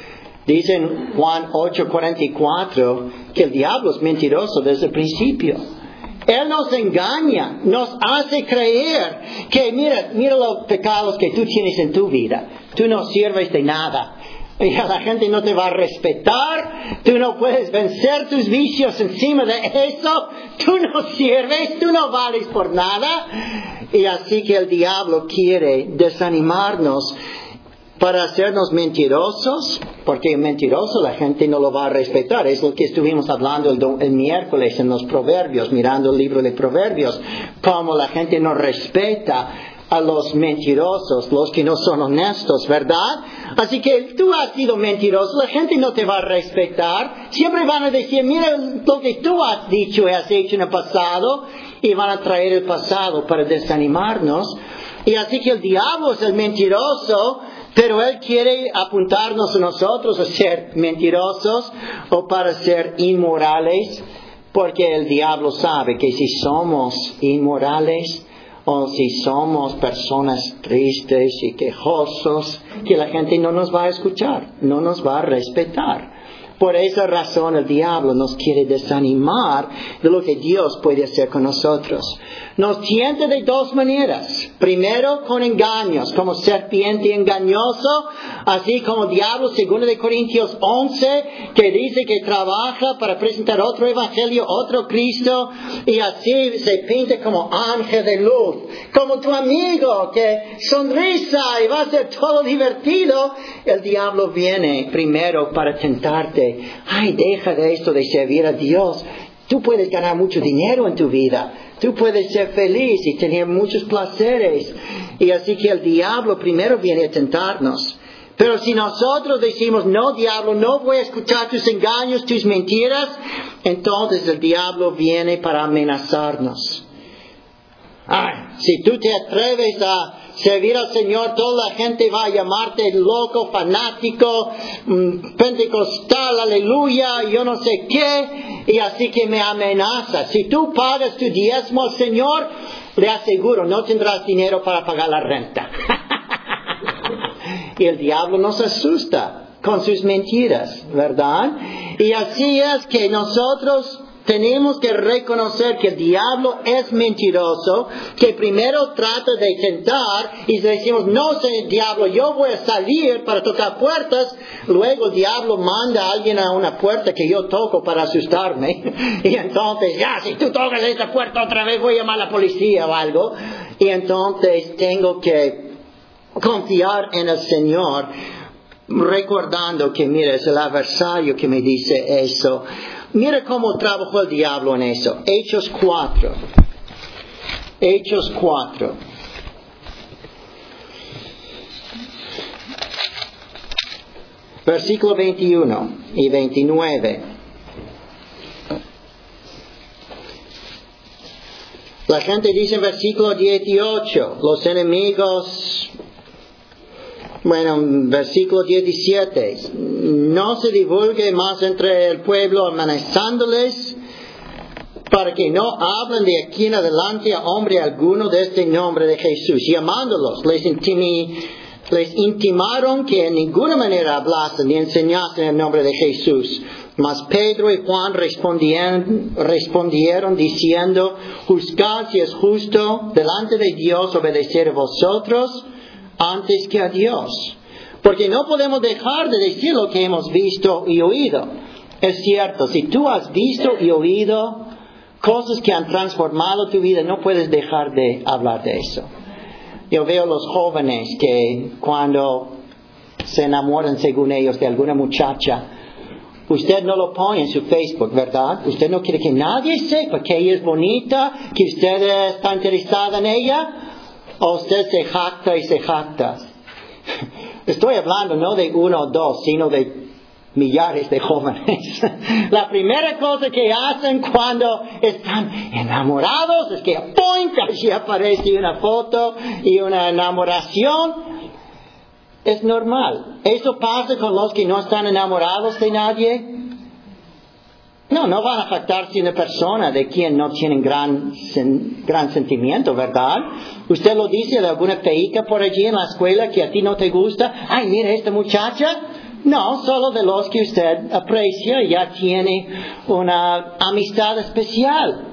Dice en Juan ocho cuarenta y cuatro que el diablo es mentiroso desde el principio. Él nos engaña, nos hace creer que mira, mira los pecados que tú tienes en tu vida. Tú no sirves de nada. Y la gente no te va a respetar. Tú no puedes vencer tus vicios encima de eso. Tú no sirves, tú no vales por nada. Y así que el diablo quiere desanimarnos para hacernos mentirosos, porque mentiroso la gente no lo va a respetar. Es lo que estuvimos hablando el, do, el miércoles en los Proverbios, mirando el libro de Proverbios, cómo la gente no respeta a los mentirosos, los que no son honestos, ¿verdad? Así que tú has sido mentiroso, la gente no te va a respetar. Siempre van a decir, mira lo que tú has dicho y has hecho en el pasado, y van a traer el pasado para desanimarnos. Y así que el diablo es el mentiroso, pero él quiere apuntarnos a nosotros a ser mentirosos o para ser inmorales, porque el diablo sabe que si somos inmorales o si somos personas tristes y quejosos, que la gente no nos va a escuchar, no nos va a respetar. Por esa razón el diablo nos quiere desanimar de lo que Dios puede hacer con nosotros. Nos tienta de dos maneras. Primero, con engaños, como serpiente engañoso, así como diablo, segundo de Corintios once, que dice que trabaja para presentar otro evangelio, otro Cristo, y así se pinta como ángel de luz, como tu amigo que sonrisa y va a ser todo divertido. El diablo viene primero para tentarte. Ay, deja de esto de servir a Dios. Tú puedes ganar mucho dinero en tu vida. Tú puedes ser feliz y tener muchos placeres. Y así que el diablo primero viene a tentarnos. Pero si nosotros decimos, no, diablo, no voy a escuchar tus engaños, tus mentiras, entonces el diablo viene para amenazarnos. Ay, si tú te atreves a servir al Señor, toda la gente va a llamarte loco, fanático, pentecostal, aleluya, yo no sé qué, y así que me amenaza. Si tú pagas tu diezmo al Señor, le aseguro, no tendrás dinero para pagar la renta. Y el diablo nos asusta con sus mentiras, ¿verdad? Y así es que nosotros tenemos que reconocer que el diablo es mentiroso, que primero trata de tentar y decimos, no sé, diablo, yo voy a salir para tocar puertas. Luego el diablo manda a alguien a una puerta que yo toco para asustarme. Y entonces, ya, si tú tocas esta puerta otra vez voy a llamar a la policía o algo. Y entonces tengo que confiar en el Señor, recordando que, mira, es el adversario que me dice eso. Mira cómo trabajó el diablo en eso. Hechos cuatro. Hechos cuatro. Versículo veintiuno y veintinueve. La gente dice en versículo dieciocho, los enemigos. Bueno, versículo diecisiete, no se divulgue más entre el pueblo amenazándoles para que no hablen de aquí en adelante a hombre alguno de este nombre de Jesús. Llamándolos, les, intimi, les intimaron que en ninguna manera hablasen ni enseñasen el nombre de Jesús. Mas Pedro y Juan respondieron, respondieron diciendo, juzgad si es justo delante de Dios obedecer a vosotros antes que a Dios, porque no podemos dejar de decir lo que hemos visto y oído. Es cierto, si tú has visto y oído cosas que han transformado tu vida, no puedes dejar de hablar de eso. Yo veo los jóvenes que cuando se enamoran, según ellos, de alguna muchacha, usted no lo pone en su Facebook, ¿verdad? Usted no quiere que nadie sepa que ella es bonita, que usted está interesada en ella. O usted se jacta y se jacta. Estoy hablando no de uno o dos, sino de millares de jóvenes. La primera cosa que hacen cuando están enamorados es que ¡pum! Allí aparece una foto y una enamoración. Es normal. ¿Eso pasa con los que no están enamorados de nadie? No, no van a jactarse una persona de quien no tienen gran, sen, gran sentimiento, ¿verdad? Usted lo dice de alguna feica por allí en la escuela que a ti no te gusta. ¡Ay, mira esta muchacha! No, solo de los que usted aprecia, ya tiene una amistad especial.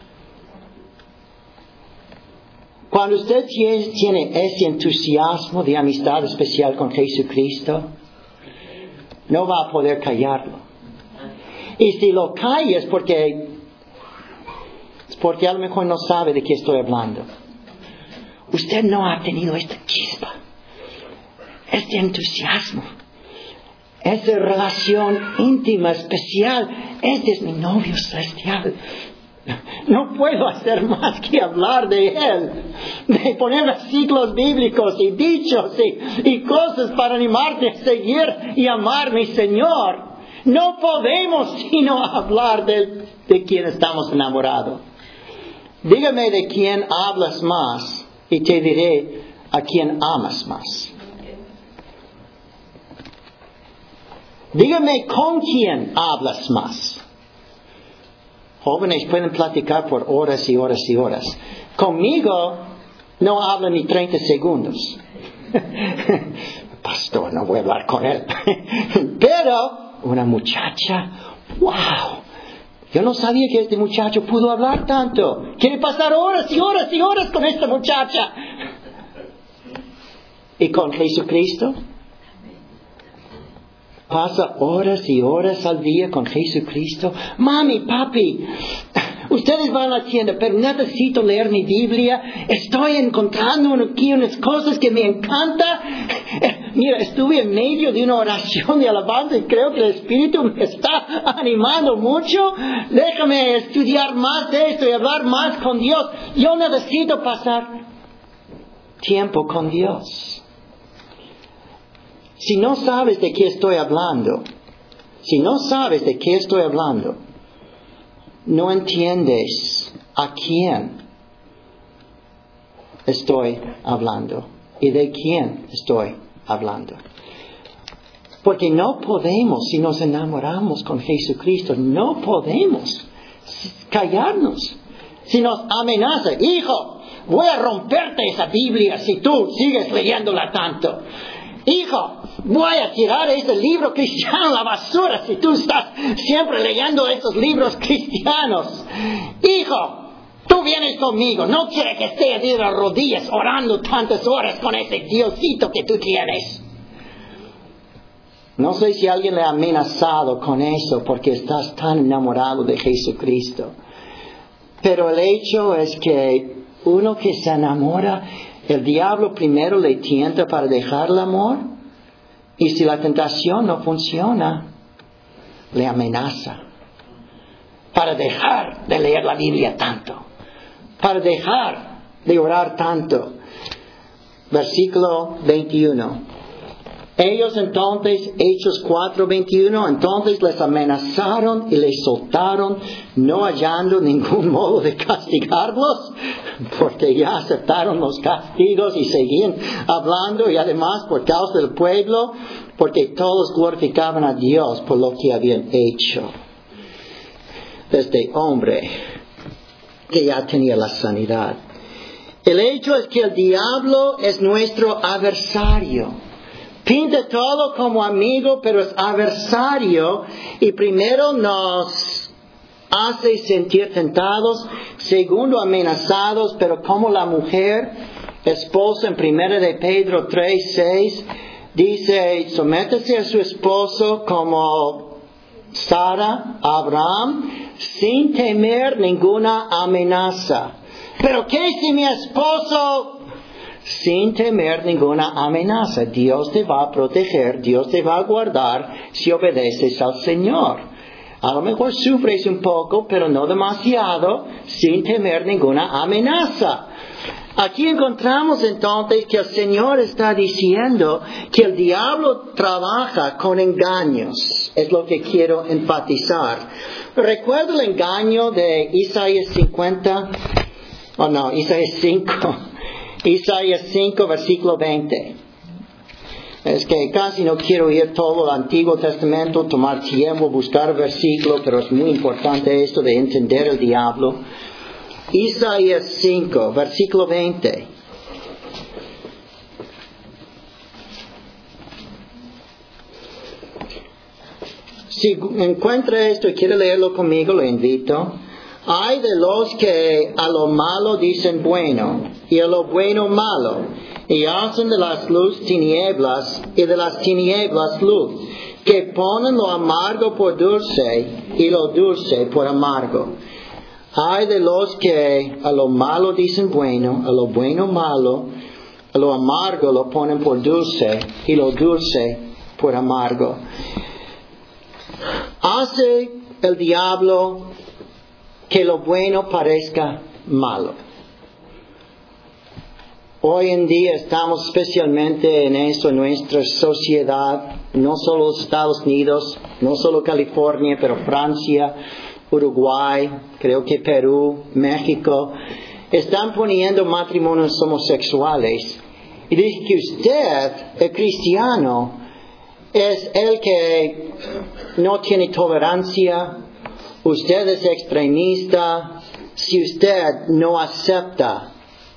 Cuando usted tiene ese entusiasmo de amistad especial con Jesucristo, no va a poder callarlo. Y si lo calla es porque, es porque a lo mejor no sabe de qué estoy hablando. Usted no ha tenido esta chispa, este entusiasmo, esa relación íntima, especial. Este es mi novio celestial. No puedo hacer más que hablar de Él, de poner versículos bíblicos y dichos y, y cosas para animarte a seguir y amar a mi Señor. No podemos sino hablar de, de quien estamos enamorados. Dígame de quién hablas más y te diré a quién amas más. Dígame con quién hablas más. Jóvenes pueden platicar por horas y horas y horas. Conmigo no hablan ni treinta segundos. Pastor, no voy a hablar con él. Pero una muchacha, wow, yo no sabía que este muchacho pudo hablar tanto. Quiere pasar horas y horas y horas con esta muchacha. ¿Y con Jesucristo? Pasa horas y horas al día con Jesucristo. Mami, papi, ustedes van a la tienda, pero necesito leer mi Biblia. Estoy encontrando aquí unas cosas que me encantan. Mira, estuve en medio de una oración de alabanza y creo que el Espíritu me está animando mucho. Déjame estudiar más de esto y hablar más con Dios. Yo necesito pasar tiempo con Dios. Si no sabes de qué estoy hablando, si no sabes de qué estoy hablando, no entiendes a quién estoy hablando y de quién estoy hablando. Porque no podemos, si nos enamoramos con Jesucristo, no podemos callarnos. Si nos amenaza, hijo, voy a romperte esa Biblia si tú sigues leyéndola tanto. Hijo, voy a tirar ese libro cristiano a la basura si tú estás siempre leyendo esos libros cristianos. Hijo, tú vienes conmigo. No quiero que estés de las rodillas orando tantas horas con ese Diosito que tú tienes. No sé si alguien le ha amenazado con eso porque estás tan enamorado de Jesucristo. Pero el hecho es que uno que se enamora, el diablo primero le tienta para dejar el amor. Y si la tentación no funciona, le amenaza. Para dejar de leer la Biblia tanto. Para dejar de orar tanto. Versículo veintiuno. Ellos entonces, Hechos cuatro veintiuno, entonces les amenazaron y les soltaron, no hallando ningún modo de castigarlos, porque ya aceptaron los castigos y seguían hablando, y además por causa del pueblo, porque todos glorificaban a Dios por lo que habían hecho. Este hombre que ya tenía la sanidad. El hecho es que el diablo es nuestro adversario. Pinta todo como amigo, pero es adversario. Y primero nos hace sentir tentados. Segundo, amenazados. Pero como la mujer, esposa en primera de Pedro tres seis, dice, sométese a su esposo como Sara, Abraham, sin temer ninguna amenaza. Pero ¿qué si mi esposo... Sin temer ninguna amenaza? Dios te va a proteger, Dios te va a guardar si obedeces al Señor. A lo mejor sufres un poco, pero no demasiado, sin temer ninguna amenaza. Aquí encontramos entonces que el Señor está diciendo que el diablo trabaja con engaños. Es lo que quiero enfatizar. ¿Recuerda el engaño de Isaías cincuenta? Oh no, Isaías cinco. Isaías cinco, versículo veinte. Es que casi no quiero ir todo el Antiguo Testamento, tomar tiempo, buscar versículos, pero es muy importante esto de entender el diablo. Isaías cinco, versículo veinte. Si encuentra esto y quiere leerlo conmigo, lo invito. Hay de los que a lo malo dicen bueno, y a lo bueno malo, y hacen de las luz tinieblas, y de las tinieblas luz, que ponen lo amargo por dulce, y lo dulce por amargo. Hay de los que a lo malo dicen bueno, a lo bueno malo, a lo amargo lo ponen por dulce, y lo dulce por amargo. Hace el diablo que lo bueno parezca malo. Hoy en día estamos especialmente en esto en nuestra sociedad, no solo los Estados Unidos, no solo California, pero Francia, Uruguay, creo que Perú, México, están poniendo matrimonios homosexuales. Y dice que usted, el cristiano, es el que no tiene tolerancia, usted es extremista, si usted no acepta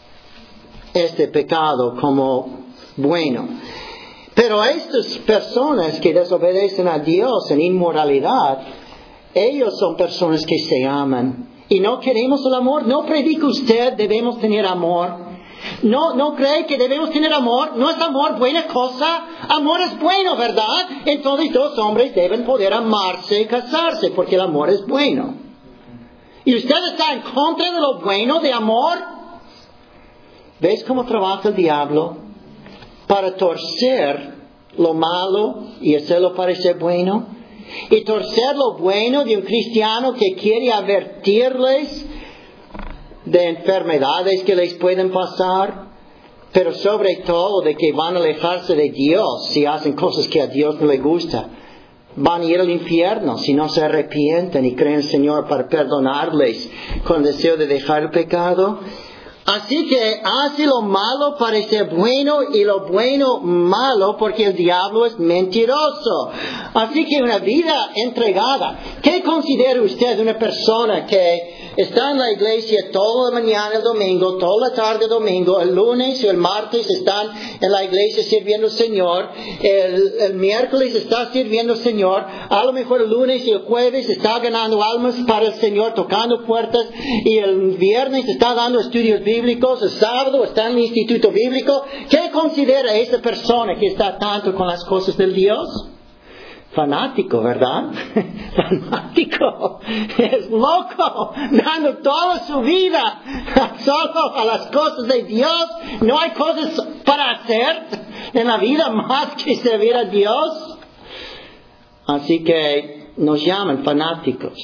este pecado como bueno. Pero estas personas que desobedecen a Dios en inmoralidad, ellos son personas que se aman. Y no queremos el amor. No predica usted, debemos tener amor. No, no cree que debemos tener amor. No es amor buena cosa. Amor es bueno, ¿verdad? Entonces dos hombres deben poder amarse y casarse porque el amor es bueno. ¿Y usted está en contra de lo bueno de amor? ¿Ves cómo trabaja el diablo? Para torcer lo malo y hacerlo parecer bueno. Y torcer lo bueno de un cristiano que quiere advertirles de enfermedades que les pueden pasar, pero sobre todo de que van a alejarse de Dios si hacen cosas que a Dios no le gusta. Van a ir al infierno si no se arrepienten y creen en el Señor para perdonarles con el deseo de dejar el pecado. Así que hace lo malo parecer bueno y lo bueno malo porque el diablo es mentiroso. Así que una vida entregada. ¿Qué considera usted una persona que está en la iglesia toda la mañana el domingo, toda la tarde el domingo, el lunes o el martes están en la iglesia sirviendo al Señor, el, el miércoles está sirviendo al Señor, a lo mejor el lunes y el jueves está ganando almas para el Señor, tocando puertas, y el viernes está dando estudios bíblicos, el sábado está en el instituto bíblico? ¿Qué considera esa persona que está tanto con las cosas del Dios? Fanático, ¿verdad? Fanático. Es loco, dando toda su vida solo a las cosas de Dios. No hay cosas para hacer en la vida más que servir a Dios. Así que nos llaman fanáticos.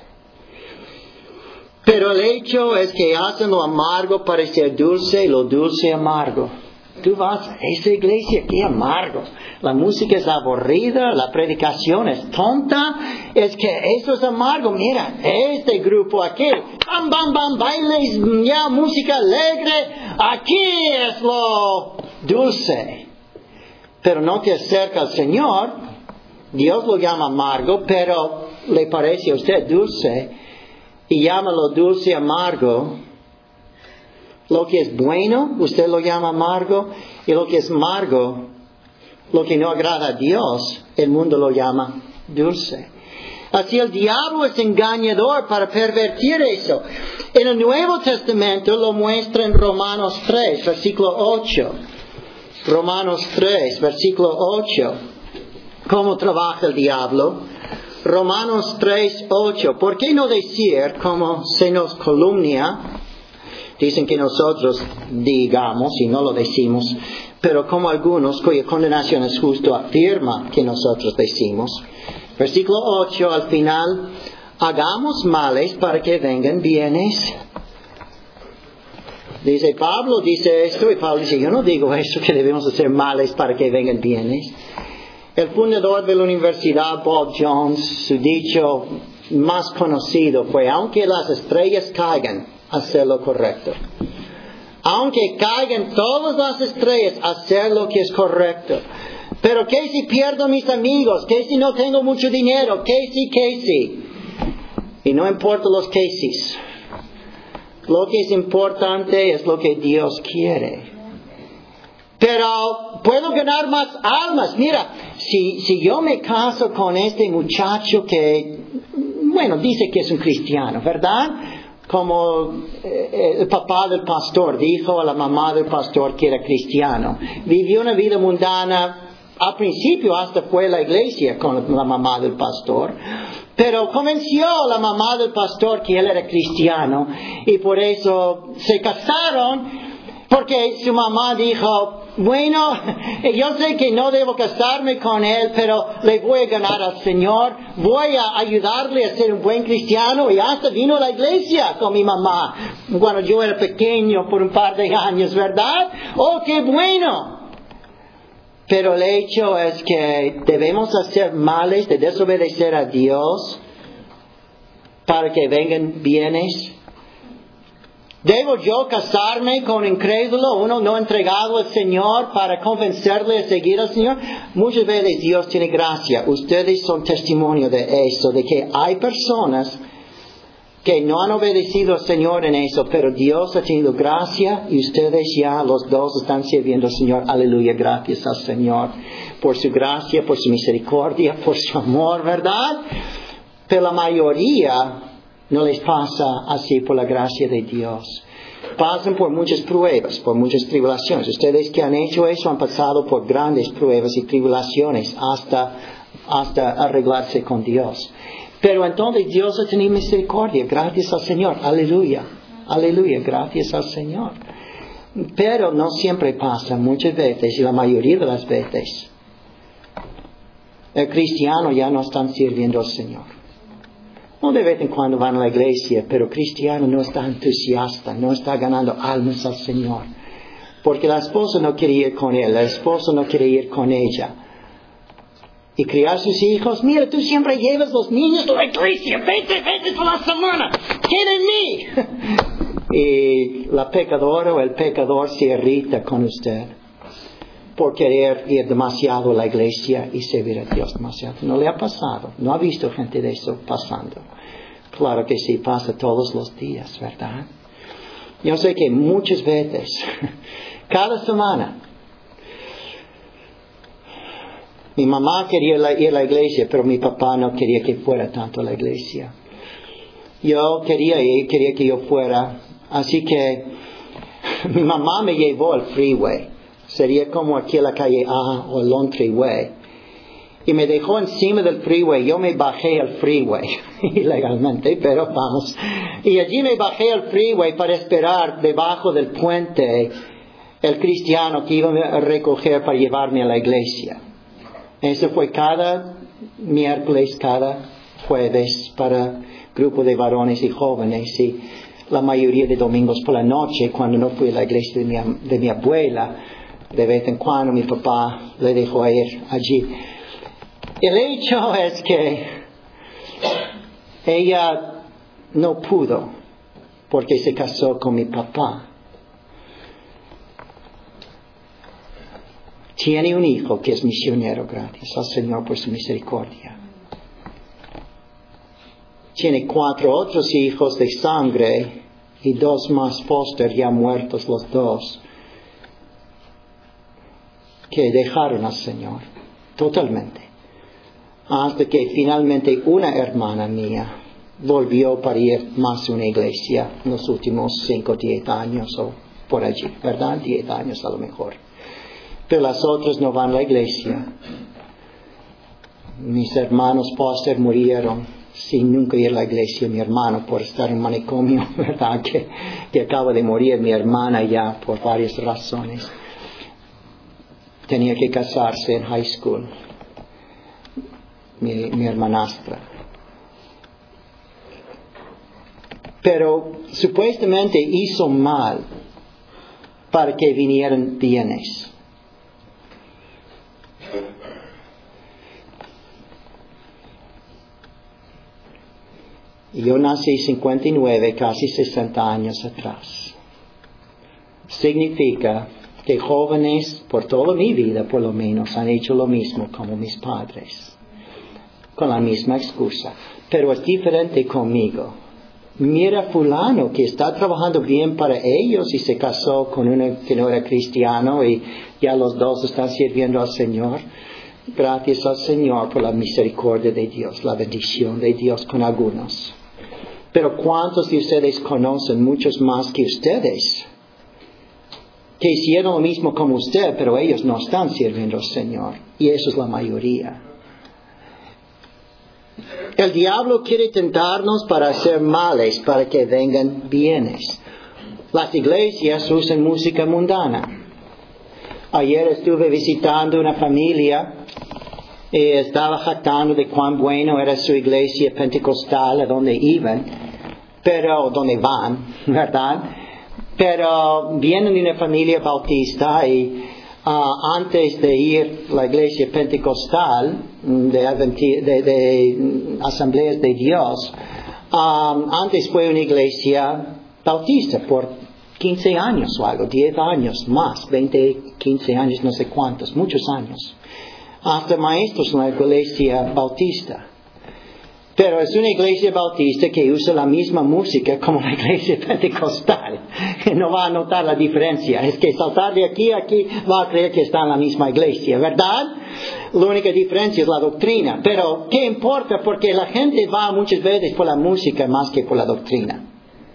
Pero el hecho es que hacen lo amargo parecer dulce y lo dulce amargo. Tú vas a esa iglesia, qué amargo. La música es aburrida, la predicación es tonta. Es que eso es amargo. Mira, este grupo aquí, bam, bam, bam, bailes, ya, música alegre. Aquí es lo dulce. Pero no te acerca al Señor. Dios lo llama amargo, pero le parece a usted dulce. Y llama lo dulce amargo. Lo que es bueno, usted lo llama amargo, y lo que es amargo, lo que no agrada a Dios, el mundo lo llama dulce. Así el diablo es engañador para pervertir eso. En el Nuevo Testamento lo muestra en Romanos tres, versículo ocho. Romanos tres, versículo ocho. ¿Cómo trabaja el diablo? Romanos tres, ocho. ¿Por qué no decir, como se nos calumnia? Dicen que nosotros digamos y no lo decimos, pero como algunos cuya condenación es justo afirma que nosotros decimos. Versículo ocho al final, hagamos males para que vengan bienes. Dice, Pablo dice esto, y Pablo dice, yo no digo esto, que debemos hacer males para que vengan bienes. El fundador de la universidad, Paul Jones, su dicho más conocido fue, aunque las estrellas caigan, hacer lo correcto. Aunque caigan todas las estrellas, hacer lo que es correcto. Pero ¿qué si pierdo mis amigos? ¿Qué si no tengo mucho dinero? ¿Qué si, qué si? Y no importa los qué si. Lo que es importante es lo que Dios quiere. Pero puedo ganar más almas. Mira, si, si yo me caso con este muchacho que, bueno, dice que es un cristiano, ¿verdad? Como eh, el papá del pastor dijo a la mamá del pastor que era cristiano. Vivió una vida mundana. Al principio hasta fue a la iglesia con la mamá del pastor. Pero convenció a la mamá del pastor que él era cristiano. Y por eso se casaron. Porque su mamá dijo, bueno, yo sé que no debo casarme con él, pero le voy a ganar al Señor. Voy a ayudarle a ser un buen cristiano. Y hasta vino a la iglesia con mi mamá cuando yo era pequeño por un par de años, ¿verdad? ¡Oh, qué bueno! Pero el hecho es que debemos hacer males, de desobedecer a Dios para que vengan bienes. ¿Debo yo casarme con un incrédulo, uno no entregado al Señor para convencerle a seguir al Señor? Muchas veces Dios tiene gracia. Ustedes son testimonio de eso, de que hay personas que no han obedecido al Señor en eso, pero Dios ha tenido gracia y ustedes ya los dos están sirviendo al Señor. Aleluya, gracias al Señor por su gracia, por su misericordia, por su amor, ¿verdad? Pero la mayoría no les pasa así por la gracia de Dios. Pasan por muchas pruebas, por muchas tribulaciones. Ustedes que han hecho eso han pasado por grandes pruebas y tribulaciones hasta, hasta arreglarse con Dios. Pero entonces Dios ha tenido misericordia, gracias al Señor. Aleluya, aleluya, gracias al Señor. Pero no siempre pasa, muchas veces, y la mayoría de las veces, el cristiano ya no está sirviendo al Señor. No de vez en cuando van a la iglesia, pero el cristiano no está entusiasta, no está ganando almas al Señor. Porque la esposa no quiere ir con él, la esposa no quiere ir con ella. Y criar sus hijos, mira, tú siempre llevas los niños a la iglesia, veinte veces a la semana, ¿qué de mí? Y la pecadora o el pecador se irrita con usted por querer ir demasiado a la iglesia y servir a Dios demasiado. No le ha pasado, no ha visto gente de eso pasando. Claro que sí, pasa todos los días, ¿verdad? Yo sé que muchas veces, cada semana, mi mamá quería ir a la iglesia, pero mi papá no quería que fuera tanto a la iglesia. Yo quería ir, quería que yo fuera, así que mi mamá me llevó al freeway. Sería como aquí en la calle A o el Long Freeway. Y me dejó encima del freeway. Yo me bajé al freeway, ilegalmente, pero vamos. Y allí me bajé al freeway para esperar debajo del puente el cristiano que iba a recoger para llevarme a la iglesia. Eso fue cada miércoles, cada jueves para grupo de varones y jóvenes. Y la mayoría de domingos por la noche, cuando no fui a la iglesia de mi, de mi abuela, de vez en cuando mi papá le dejó ir allí. El hecho es que ella no pudo porque se casó con mi papá. Tiene un hijo que es misionero, gracias al Señor por su misericordia. Tiene cuatro otros hijos de sangre y dos más foster ya muertos los dos, que dejaron al Señor totalmente. Hasta que finalmente una hermana mía volvió para ir más a una iglesia en los últimos cinco o diez años o por allí, ¿verdad? Diez años a lo mejor. Pero las otras no van a la iglesia. Mis hermanos Foster murieron sin nunca ir a la iglesia. Mi hermano por estar en manicomio, ¿verdad? Que, que acaba de morir. Mi hermana ya por varias razones. Tenía que casarse en high school. Mi, mi hermanastra. Pero supuestamente hizo mal para que vinieran bienes. Yo nací cincuenta y nueve, casi sesenta años atrás. Significa que jóvenes por toda mi vida, por lo menos, han hecho lo mismo como mis padres, con la misma excusa. Pero es diferente conmigo. Mira fulano que está trabajando bien para ellos y se casó con uno que no era cristiano y ya los dos están sirviendo al Señor. Gracias al Señor por la misericordia de Dios, la bendición de Dios con algunos. Pero ¿cuántos de ustedes conocen, muchos más que ustedes, que hicieron lo mismo como usted, pero ellos no están sirviendo al Señor? Y eso es la mayoría. El diablo quiere tentarnos para hacer males, para que vengan bienes. Las iglesias usan música mundana. Ayer estuve visitando una familia y estaba jactando de cuán bueno era su iglesia pentecostal a donde iban, pero donde van, ¿verdad? Pero vienen de una familia bautista y uh, antes de ir a la iglesia pentecostal de, Adventi- de, de Asambleas de Dios, um, antes fue una iglesia bautista por quince años o algo, diez años más, veinte, quince años, no sé cuántos, muchos años. Hasta maestros en la iglesia bautista. Pero es una iglesia bautista que usa la misma música como la iglesia pentecostal. No va a notar la diferencia. Es que saltar de aquí a aquí va a creer que está en la misma iglesia, ¿verdad? La única diferencia es la doctrina. Pero, ¿qué importa? Porque la gente va muchas veces por la música más que por la doctrina.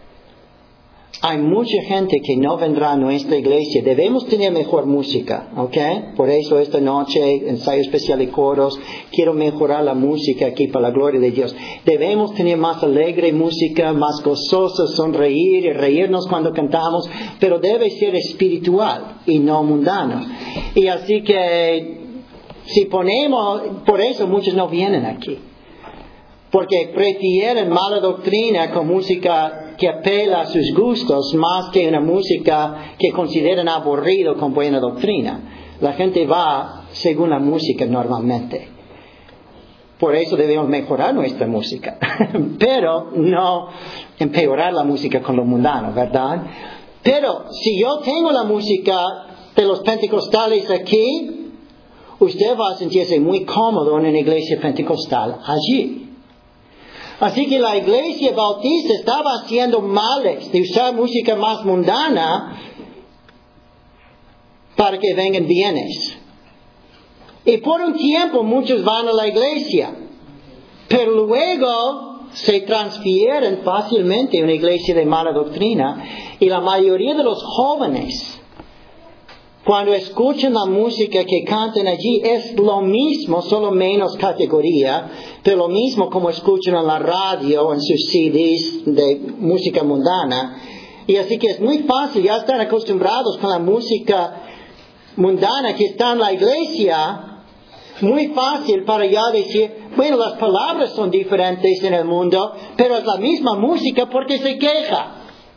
Hay mucha gente que no vendrá a nuestra iglesia. Debemos tener mejor música, ¿ok? Por eso esta noche, ensayo especial de coros, quiero mejorar la música aquí para la gloria de Dios. Debemos tener más alegre música, más gozosa, sonreír y reírnos cuando cantamos, pero debe ser espiritual y no mundano. Y así que, si ponemos, por eso muchos no vienen aquí. Porque prefieren mala doctrina con música que apela a sus gustos más que una música que consideran aburrido con buena doctrina. La gente va según la música normalmente. Por eso debemos mejorar nuestra música. Pero no empeorar la música con lo mundano, ¿verdad? Pero si yo tengo la música de los pentecostales aquí, usted va a sentirse muy cómodo en una iglesia pentecostal allí. Así que la iglesia bautista estaba haciendo males de usar música más mundana para que vengan bienes. Y por un tiempo muchos van a la iglesia, pero luego se transfieren fácilmente a una iglesia de mala doctrina. Y la mayoría de los jóvenes, cuando escuchan la música que cantan allí, es lo mismo, solo menos categoría, pero lo mismo como escuchan en la radio, en sus C Ds de música mundana. Y así que es muy fácil, ya están acostumbrados con la música mundana que está en la iglesia. Muy fácil para ya decir, bueno, las palabras son diferentes en el mundo, pero es la misma música porque se queja.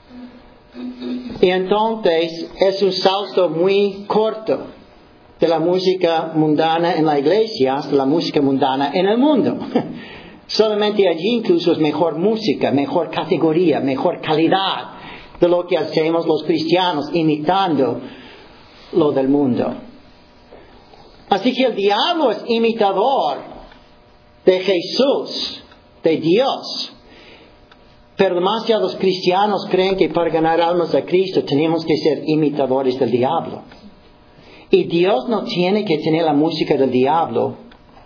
Y entonces es un salto muy corto de la música mundana en la iglesia hasta la música mundana en el mundo. Solamente allí incluso es mejor música, mejor categoría, mejor calidad de lo que hacemos los cristianos imitando lo del mundo. Así que el diablo es imitador de Jesús, de Dios. Pero demasiados cristianos creen que para ganar almas a Cristo tenemos que ser imitadores del diablo. Y Dios no tiene que tener la música del diablo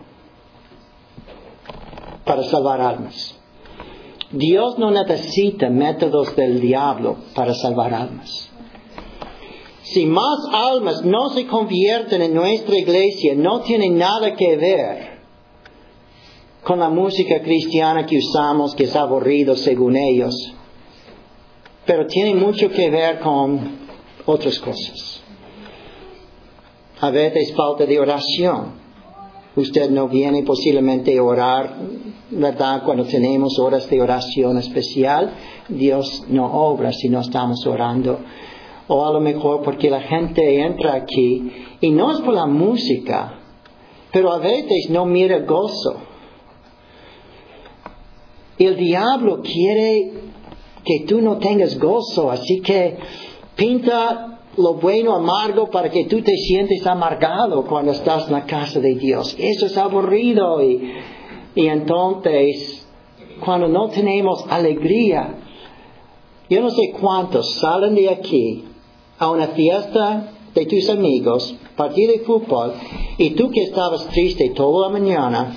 para salvar almas. Dios no necesita métodos del diablo para salvar almas. Si más almas no se convierten en nuestra iglesia, no tiene nada que ver con la música cristiana que usamos, que es aburrido según ellos. Pero tiene mucho que ver con otras cosas. A veces falta de oración. Usted no viene posiblemente a orar, ¿verdad? Cuando tenemos horas de oración especial, Dios no obra si no estamos orando. O a lo mejor porque la gente entra aquí y no es por la música, pero a veces no mira gozo. Y el diablo quiere que tú no tengas gozo, así que pinta lo bueno amargo para que tú te sientes amargado cuando estás en la casa de Dios. Eso es aburrido y, y entonces cuando no tenemos alegría, yo no sé cuántos salen de aquí a una fiesta de tus amigos, partido de fútbol, y tú que estabas triste toda la mañana,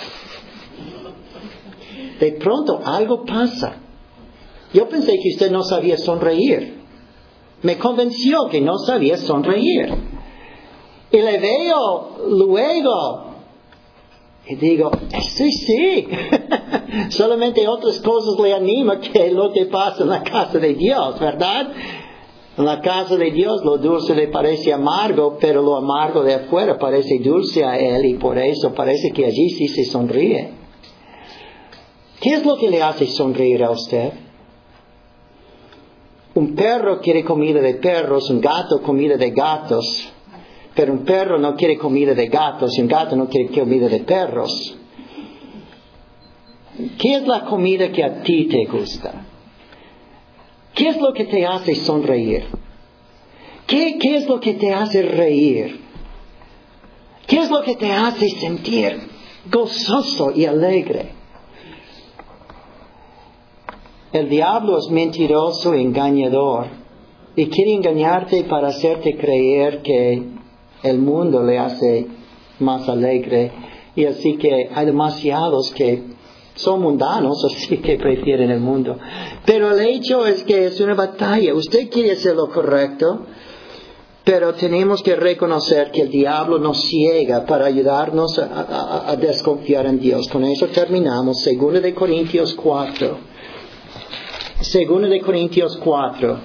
de pronto algo pasa. Yo pensé que usted no sabía sonreír. Me convenció que no sabía sonreír. Y le veo luego y digo, sí, sí. Solamente otras cosas le anima que lo que pasa en la casa de Dios, ¿verdad? En la casa de Dios lo dulce le parece amargo, pero lo amargo de afuera parece dulce a él y por eso parece que allí sí se sonríe. ¿Qué es lo que le hace sonreír a usted? Un perro quiere comida de perros, un gato comida de gatos, pero un perro no quiere comida de gatos y un gato no quiere comida de perros. ¿Qué es la comida que a ti te gusta? ¿Qué es lo que te hace sonreír? ¿Qué, qué es lo que te hace reír? ¿Qué es lo que te hace sentir gozoso y alegre? El diablo es mentiroso y engañador y quiere engañarte para hacerte creer que el mundo le hace más alegre y así que hay demasiados que son mundanos, así que prefieren el mundo. Pero el hecho es que es una batalla. Usted quiere hacer lo correcto, pero tenemos que reconocer que el diablo nos ciega para ayudarnos a, a, a desconfiar en Dios. Con eso terminamos. Segunda de Corintios cuatro. Segunda de Corintios cuatro.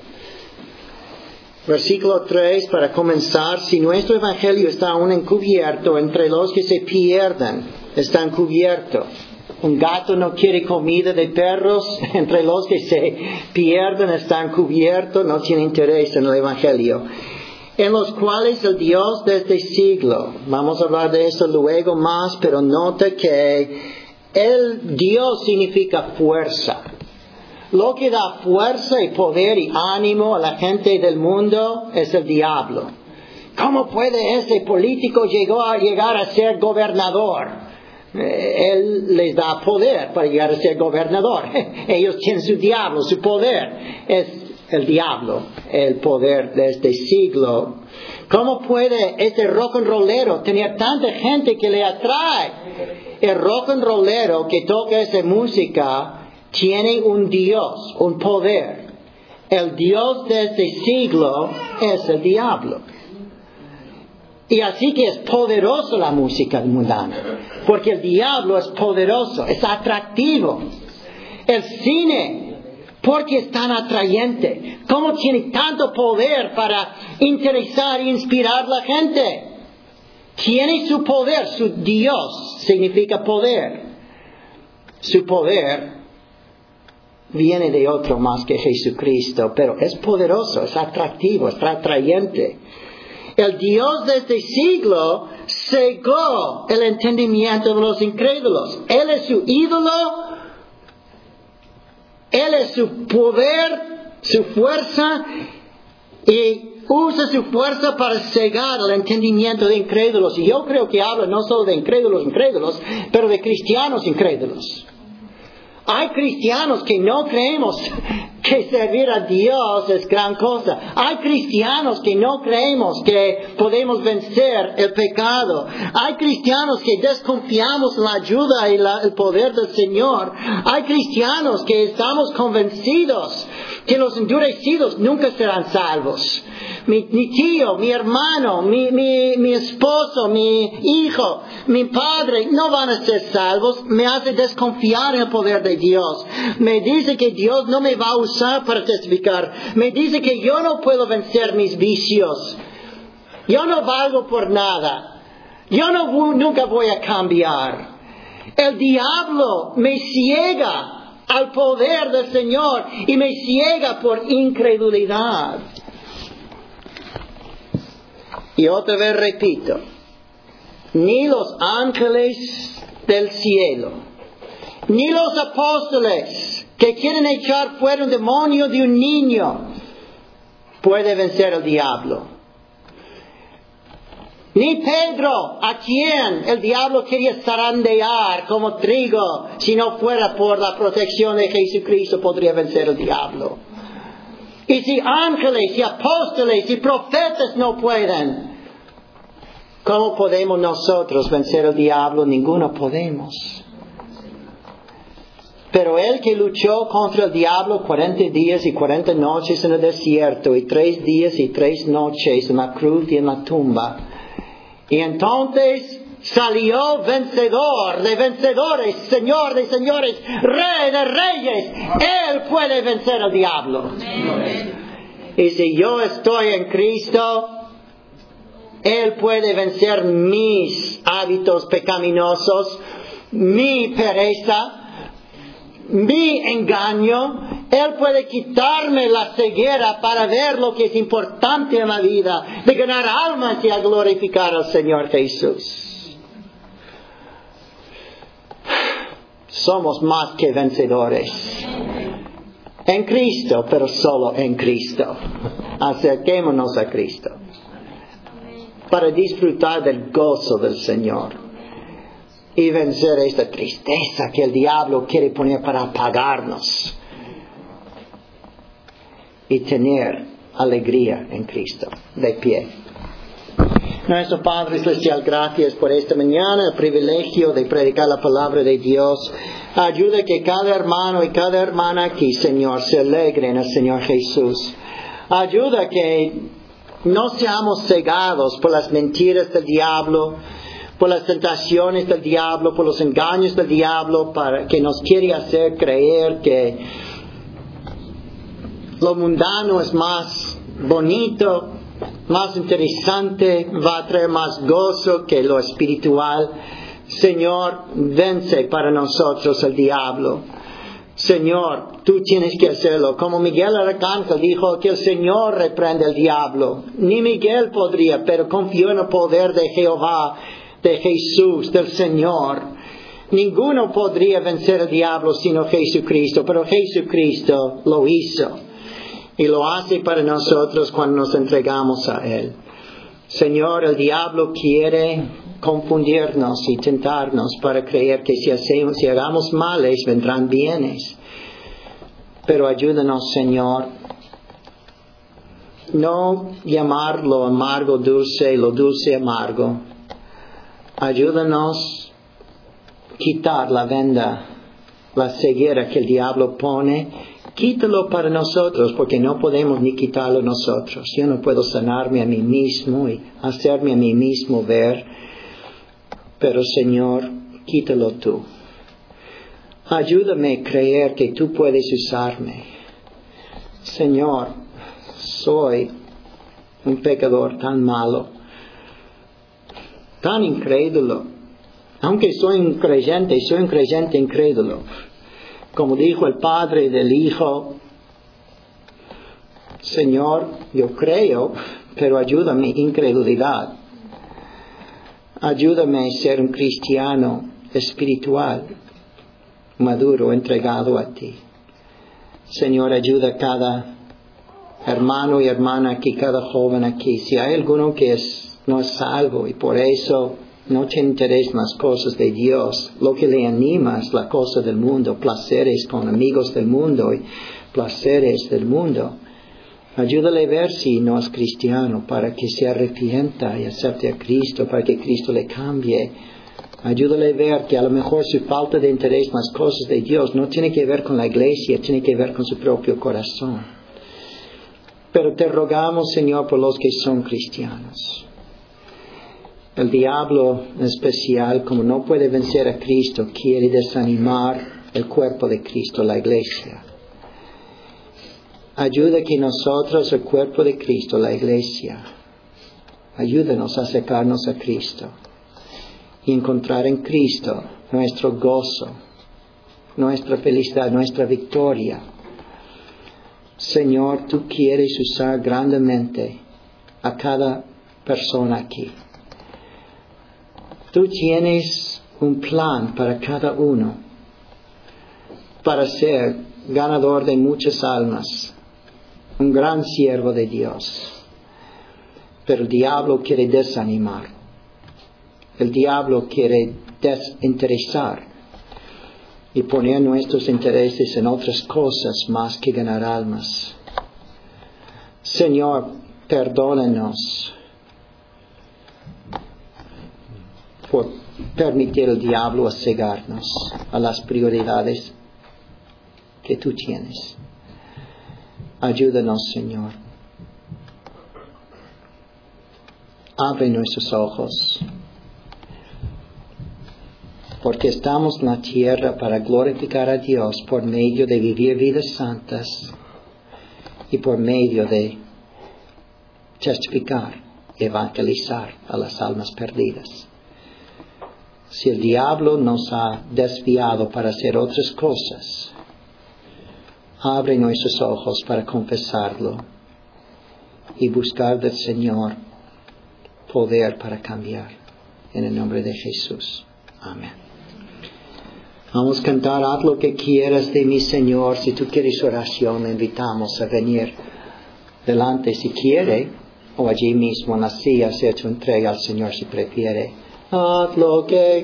Versículo tres, para comenzar. Si nuestro evangelio está aún encubierto, entre los que se pierden, está encubierto. Un gato no quiere comida de perros, entre los que se pierden están cubiertos, no tiene interés en el evangelio. En los cuales el Dios de este siglo, vamos a hablar de eso luego más, pero nota que el Dios significa fuerza. Lo que da fuerza y poder y ánimo a la gente del mundo es el diablo. ¿Cómo puede ese político llegar a, llegar a ser gobernador? Él les da poder para llegar a ser gobernador. Ellos tienen su diablo, su poder. Es el diablo, el poder de este siglo. ¿Cómo puede este rock and rollero tener tanta gente que le atrae? El rock and rollero que toca esa música tiene un Dios, un poder. El Dios de este siglo es el diablo. Y así que es poderoso la música mundana. Porque el diablo es poderoso, es atractivo. El cine, porque es tan atrayente. ¿Cómo tiene tanto poder para interesar e inspirar a la gente? Tiene su poder, su Dios significa poder. Su poder viene de otro más que Jesucristo, pero es poderoso, es atractivo, es atrayente. El Dios de este siglo cegó el entendimiento de los incrédulos. Él es su ídolo, Él es su poder, su fuerza, y usa su fuerza para cegar el entendimiento de incrédulos. Y yo creo que habla no solo de incrédulos, incrédulos, pero de cristianos incrédulos. Hay cristianos que no creemos que servir a Dios es gran cosa. Hay cristianos que no creemos que podemos vencer el pecado. Hay cristianos que desconfiamos en la ayuda y la, el poder del Señor. Hay cristianos que estamos convencidos que los endurecidos nunca serán salvos. Mi, mi tío, mi hermano, mi, mi, mi esposo, mi hijo, mi padre no van a ser salvos. Me hace desconfiar en el poder de Dios. Me dice que Dios no me va a usar para testificar. Me dice que yo no puedo vencer mis vicios. Yo no valgo por nada. Yo no, nunca voy a cambiar. El diablo me ciega al poder del Señor y me ciega por incredulidad. Y otra vez repito, ni los ángeles del cielo, ni los apóstoles que quieren echar fuera un demonio de un niño puede vencer al diablo. Ni Pedro, a quien el diablo quería zarandear como trigo, si no fuera por la protección de Jesucristo, podría vencer al diablo. Y si ángeles y apóstoles y profetas no pueden, ¿cómo podemos nosotros vencer al diablo? Ninguno podemos. Pero él que luchó contra el diablo cuarenta días y cuarenta noches en el desierto, y tres días y tres noches en la cruz y en la tumba, y entonces salió vencedor de vencedores, Señor de señores, Rey de reyes. Él puede vencer al diablo. Amén. Y si yo estoy en Cristo, Él puede vencer mis hábitos pecaminosos, mi pereza, mi engaño. Él puede quitarme la ceguera para ver lo que es importante en la vida, de ganar almas y a glorificar al Señor Jesús. Somos más que vencedores en Cristo, pero solo en Cristo. Acerquémonos a Cristo para disfrutar del gozo del Señor y vencer esta tristeza que el diablo quiere poner para apagarnos, y tener alegría en Cristo. De pie. Nuestro Padre Celestial, gracias por esta mañana, el privilegio de predicar la palabra de Dios. Ayuda que cada hermano y cada hermana aquí, Señor, se alegre en el Señor Jesús. Ayuda que no seamos cegados por las mentiras del diablo, por las tentaciones del diablo, por los engaños del diablo, para que nos quiere hacer creer que lo mundano es más bonito, más interesante, va a traer más gozo que lo espiritual. Señor, vence para nosotros el diablo. Señor, tú tienes que hacerlo. Como Miguel Arcángel dijo que el Señor reprende al diablo. Ni Miguel podría, pero confió en el poder de Jehová, de Jesús, del Señor. Ninguno podría vencer al diablo sino Jesucristo, pero Jesucristo lo hizo. Y lo hace para nosotros cuando nos entregamos a Él. Señor, el diablo quiere confundirnos y tentarnos para creer que si hacemos, si hagamos males, vendrán bienes. Pero ayúdanos, Señor, no llamar lo amargo dulce y lo dulce amargo. Ayúdanos a quitar la venda, la ceguera que el diablo pone. Quítalo para nosotros, porque no podemos ni quitarlo nosotros. Yo no puedo sanarme a mí mismo y hacerme a mí mismo ver. Pero Señor, quítalo tú. Ayúdame a creer que tú puedes usarme. Señor, soy un pecador tan malo, tan incrédulo. Aunque soy un creyente, soy un creyente incrédulo. Como dijo el Padre del Hijo, Señor, yo creo, pero ayúdame mi incredulidad. Ayúdame a ser un cristiano espiritual, maduro, entregado a ti. Señor, ayuda a cada hermano y hermana aquí, cada joven aquí. Si hay alguno que es, no es salvo y por eso no te interesan las cosas de Dios, lo que le anima es la cosa del mundo, placeres con amigos del mundo y placeres del mundo. Ayúdale a ver si no es cristiano para que se arrepienta y acepte a Cristo, para que Cristo le cambie. Ayúdale a ver que a lo mejor su falta de interés en las cosas de Dios no tiene que ver con la iglesia, tiene que ver con su propio corazón. Pero te rogamos, Señor, por los que son cristianos. El diablo en especial, como no puede vencer a Cristo, quiere desanimar el cuerpo de Cristo, la iglesia. Ayuda que nosotros, el cuerpo de Cristo, la iglesia, ayúdanos a acercarnos a Cristo y encontrar en Cristo nuestro gozo, nuestra felicidad, nuestra victoria. Señor, tú quieres usar grandemente a cada persona aquí. Tú tienes un plan para cada uno, para ser ganador de muchas almas, un gran siervo de Dios. Pero el diablo quiere desanimar. El diablo quiere desinteresar y poner nuestros intereses en otras cosas más que ganar almas. Señor, perdónanos por permitir al diablo a cegarnos a las prioridades que tú tienes. Ayúdanos, Señor. Abre nuestros ojos, porque estamos en la tierra para glorificar a Dios por medio de vivir vidas santas y por medio de testificar, evangelizar a las almas perdidas. Si el diablo nos ha desviado para hacer otras cosas, abre nuestros ojos para confesarlo y buscar del Señor poder para cambiar. En el nombre de Jesús. Amén. Vamos a cantar haz lo que quieras de mi Señor. Si tú quieres oración, le invitamos a venir delante si quiere, o allí mismo en la silla hacer tu entrega al Señor si prefiere. Haz lo que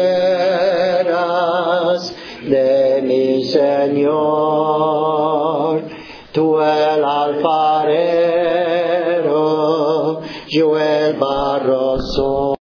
quieras de mi Señor, tú el alfarero, yo el barro soy.